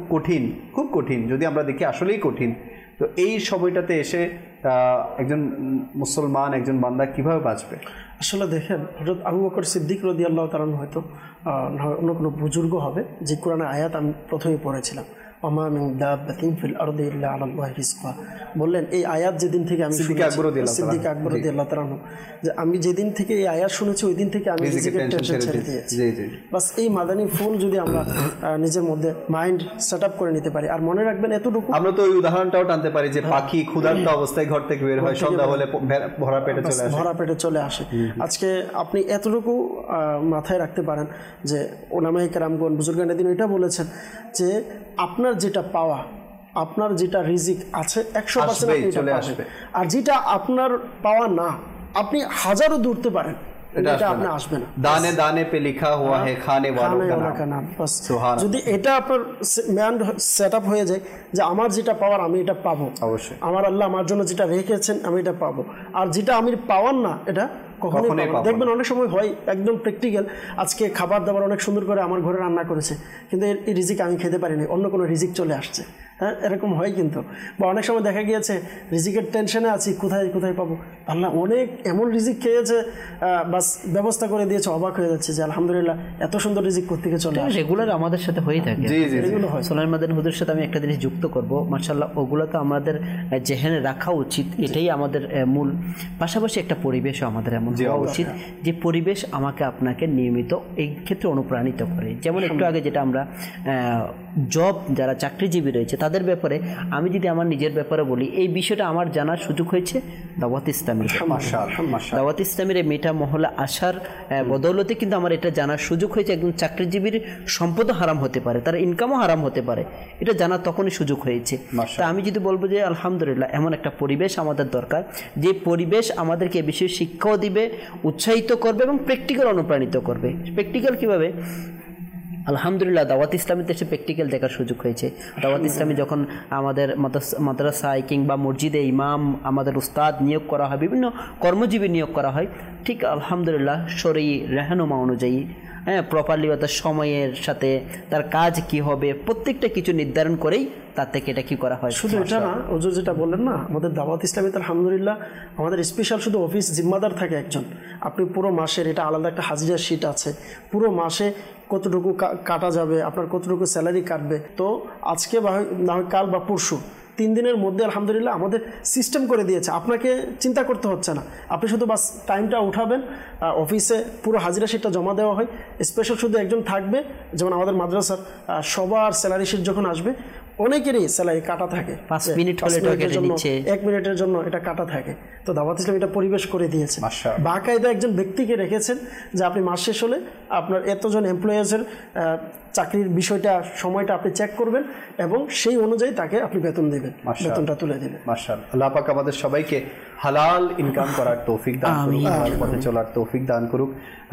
কঠিন যদি আমরা দেখি, আসলেই কঠিন। তো এই সময়টাতে এসে একজন মুসলমান, একজন বান্দা কিভাবে বাঁচবে? আসলে দেখেন, হযরত আবু বকর সিদ্দিক রাদিয়াল্লাহু তাআলা হয়তো অন্য কোনো বুজুর্গ হবে, যে কোরআনের আয়াত আমি প্রথমেই পড়েছিলাম, ওমা মিন দাব্বাতিন ফিল আরদি ইল্লা আলাল্লাহি রিজকুহা, বললেন এই আয়াত যেদিন থেকে আমি সিদ্দিক আকবর রাদিয়াল্লাহু তাআলা, যে আমি যেদিন থেকে এই আয়াত শুনেছি ওই দিন থেকে আমি রিজিকের টেনশন ছেড়ে দিয়েছি। বাস এই মাদানী ফুল যদি আমরা নিজের মধ্যে মাইন্ড সেট আপ করে নিতে পারি, আর মনে রাখবেন এতটুকু, আমরা তো ওই উদাহরণটাও টানতে পারি যে পাখি ক্ষুধার্ত অবস্থায় ঘর থেকে বের হয়, সন্ধ্যা হলে ভরা পেটে চলে আসে। আজকে আপনি এতটুকু মাথায় রাখতে পারেন যে ওলামায়ে কেরামগণ, বুজুর্গানে দিন এটা বলেছেন যে আপনার যেটা পাওয়া, আপনার যেটা রিজিক আছে 100% চলে আসবে, আর যেটা আপনার পাওয়া না, আপনি হাজারও দূরতে পারেন, এটা আপনি আসবে না। দানে দানে পে লিখা হুয়া হে খানে ওয়ালা কা নাম। যদি এটা আপনার মাইন্ড সেট আপ হয়ে যায় যে আমার যেটা পাওয়ার আমি এটা পাবো, অবশ্যই আমার আল্লাহ আমার জন্য যেটা রেখেছেন আমি এটা পাবো, আর যেটা আমি পাওয়ার না এটা কখনোই দেখবেন। অনেক সময় হয় একদম প্র্যাকটিক্যাল, আজকে খাবার দাবার অনেক সুন্দর করে আমার ঘরে রান্না করেছে, কিন্তু এই রিজিক আমি খেতে পারিনি, অন্য কোনো রিজিক চলে আসছে। হ্যাঁ, এরকম হয় কিন্তু। বা অনেক সময় দেখা গিয়েছে রিজিকের টেনশনে আছি, কোথায় পাবো, আল্লাহ অনেক এমন রিজিক খেয়েছে, বাস ব্যবস্থা করে দিয়েছে, অবাক হয়ে যাচ্ছে যে আলহামদুলিল্লাহ এত সুন্দর রিজিক কোত্থেকে চলে আসে। রেগুলার আমাদের সাথে হয়ে থাকে, সোলাইমান মাদানী হুজুরের সাথে আমি একটা জিনিস যুক্ত করব, মাশাআল্লাহ ওগুলো তো আমাদের জেহেনে রাখা উচিত, এটাই আমাদের মূল। পাশাপাশি একটা পরিবেশও আমাদের এমন হওয়া উচিত যে পরিবেশ আমাকে আপনাকে নিয়মিত এই ক্ষেত্রে অনুপ্রাণিত করে। যেমন একটু আগে যেটা আমরা জব যারা চাকরিজীবী রয়েছে তাদের ব্যাপারে আমি যদি আমার নিজের ব্যাপারে বলি, এই বিষয়টা আমার জানার সুযোগ হয়েছে দাওয়াত ইসলামের। দাওয়াত ইসলামের এই মেটা মহলে আসার বদৌলতে কিন্তু আমার এটা জানার সুযোগ হয়েছে একজন চাকরিজীবীর সম্পদও হারাম হতে পারে, তার ইনকামও হারাম হতে পারে, এটা জানার তখনই সুযোগ হয়েছে। তা আমি যদি বলবো যে আলহামদুলিল্লাহ এমন একটা পরিবেশ আমাদের দরকার, যে পরিবেশ আমাদেরকে এ বিষয়ে শিক্ষাও দিবে, উৎসাহিত করবে এবং প্র্যাকটিক্যাল অনুপ্রাণিত করবে। প্র্যাকটিক্যাল কীভাবে? আলহামদুলিল্লাহ দাওয়াত ইসলামীতে এসে প্র্যাকটিক্যাল দেখার সুযোগ হয়েছে। দাওয়াত ইসলামী যখন আমাদের মাদ্রাসায় কিংবা মসজিদে ইমাম, আমাদের উস্তাদ নিয়োগ করা হয়, বিভিন্ন কর্মজীবী নিয়োগ করা হয়, ঠিক আলহামদুলিল্লাহ শরঈ রেহানুমা অনুযায়ী প্রপারলি অর্থাৎ সময়ের সাথে তার কাজ কি হবে প্রত্যেকটা কিছু নির্ধারণ করেই তার থেকে এটা কি করা হয়। শুধু এটা না, হুজুর যেটা বললেন না, আমাদের দাওয়াত ইসলামীতে আলহামদুলিল্লাহ আমাদের স্পেশাল শুধু অফিস জিম্মাদার থাকে একজন। আপনি পুরো মাসের, এটা আলাদা একটা হাজিরা শিট আছে, পুরো মাসে কতটুকু কাটা যাবে, আপনার কতটুকু স্যালারি কাটবে। তো আজকে বা না হয় কাল বা পরশু 3 দিনের মধ্যে আলহামদুলিল্লাহ আমাদের সিস্টেম করে দিয়েছে, আপনাকে চিন্তা করতে হচ্ছে না, আপনি শুধু বাস টাইমটা উঠাবেন, অফিসে পুরো হাজিরা শিটটা জমা দেওয়া হয়, স্পেশাল শুধু একজন থাকবে। যেমন আমাদের মাদ্রাসার সবার স্যালারি শিট যখন আসবে অনেকেরই স্যালারি কাটা থাকে, 5 মিনিট হলে 1 মিনিটের জন্য এটা কাটা থাকে। তো দাওয়াত ইসলাম এটা পরিবেশ করে দিয়েছে, বাকায়দা একজন ব্যক্তিকে রেখেছেন যে আপনি মাস শেষ হলে আপনার এতজন এমপ্লয়ার্সের চাকরির বিষয়টা, সময়টা আপনি চেক করবেন এবং সেই অনুযায়ী তাকে আপনি বেতন দেবেন, বেতনটা তুলে দেবেন। মাশাআল্লাহ, আল্লাহ পাক আমাদের সবাইকে হালাল ইনকাম করার তৌফিক দান করুক, হালাল পথে চলার তৌফিক দান করুক।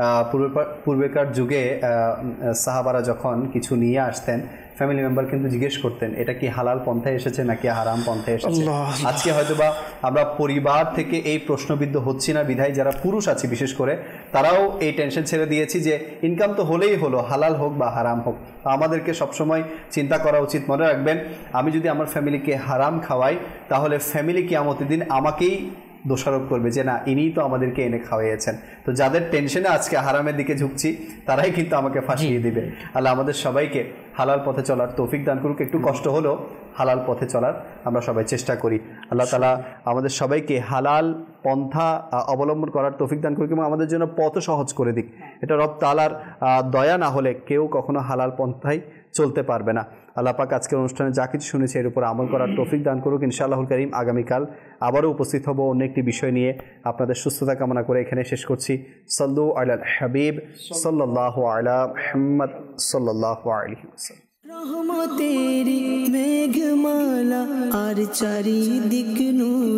পূর্বেকার যুগে সাহাবারা যখন কিছু নিয়ে আসতেন, ফ্যামিলি মেম্বার কিন্তু জিজ্ঞেস করতেন এটা কি হালাল পন্থায় এসেছে নাকি হারাম পন্থায় এসেছে। আজকে হয়তোবা আমরা পরিবার থেকে এই প্রশ্নবিদ্ধ হচ্ছি না, বিধায় যারা পুরুষ আছি বিশেষ করে তারাও এই টেনশন ছেড়ে দিয়েছি যে ইনকাম তো হলেই হলো, হালাল হোক বা হারাম হোক। আমাদেরকে সবসময় চিন্তা করা উচিত, মনে রাখবেন আমি যদি আমার ফ্যামিলিকে হারাম খাওয়াই তাহলে ফ্যামিলি কিয়ামতের দিন আমাকেই দোষারোপ করবে যে না ইনিই তো আমাদেরকে এনে খাওয়াইয়েছেন। তো যাদের টেনশনে আজকে হারামের দিকে ঝুঁকছি তারাই কিন্তু আমাকে ফাঁসিয়ে দিবে। আল্লাহ আমাদের সবাইকে হালাল পথে চলার তৌফিক দান করুক। একটু কষ্ট হলো হালাল পথে চলার আমরা সবাই চেষ্টা করি। আল্লাহ তাআলা আমাদের সবাইকে হালাল পন্থা অবলম্বন করার তৌফিক দান করুক এবং আমাদের জন্য পথ সহজ করে দিক। এটা রব তাআলার দয়া না হলে কেউ কখনো হালাল পন্থায় চলতে পারবে না। আল্লাহ পাক আজকের অনুষ্ঠানে যা কিছু শুনেছে এর উপর আমল করার তৌফিক দান করুক। ইনশাআল্লাহুল কারীম আগামীকাল আবারও উপস্থিত হব অন্য একটি বিষয় নিয়ে। আপনাদের সুস্থতা কামনা করে এখানে শেষ করছি। সাল্লু আলাল হাবিব সাল্লাল্লাহু আলা মুহাম্মদ সাল্লাল্লাহু আলাইহি ওয়াসাল্লাম। রহমতেরি মেঘমালা আর চারিদিক নূর।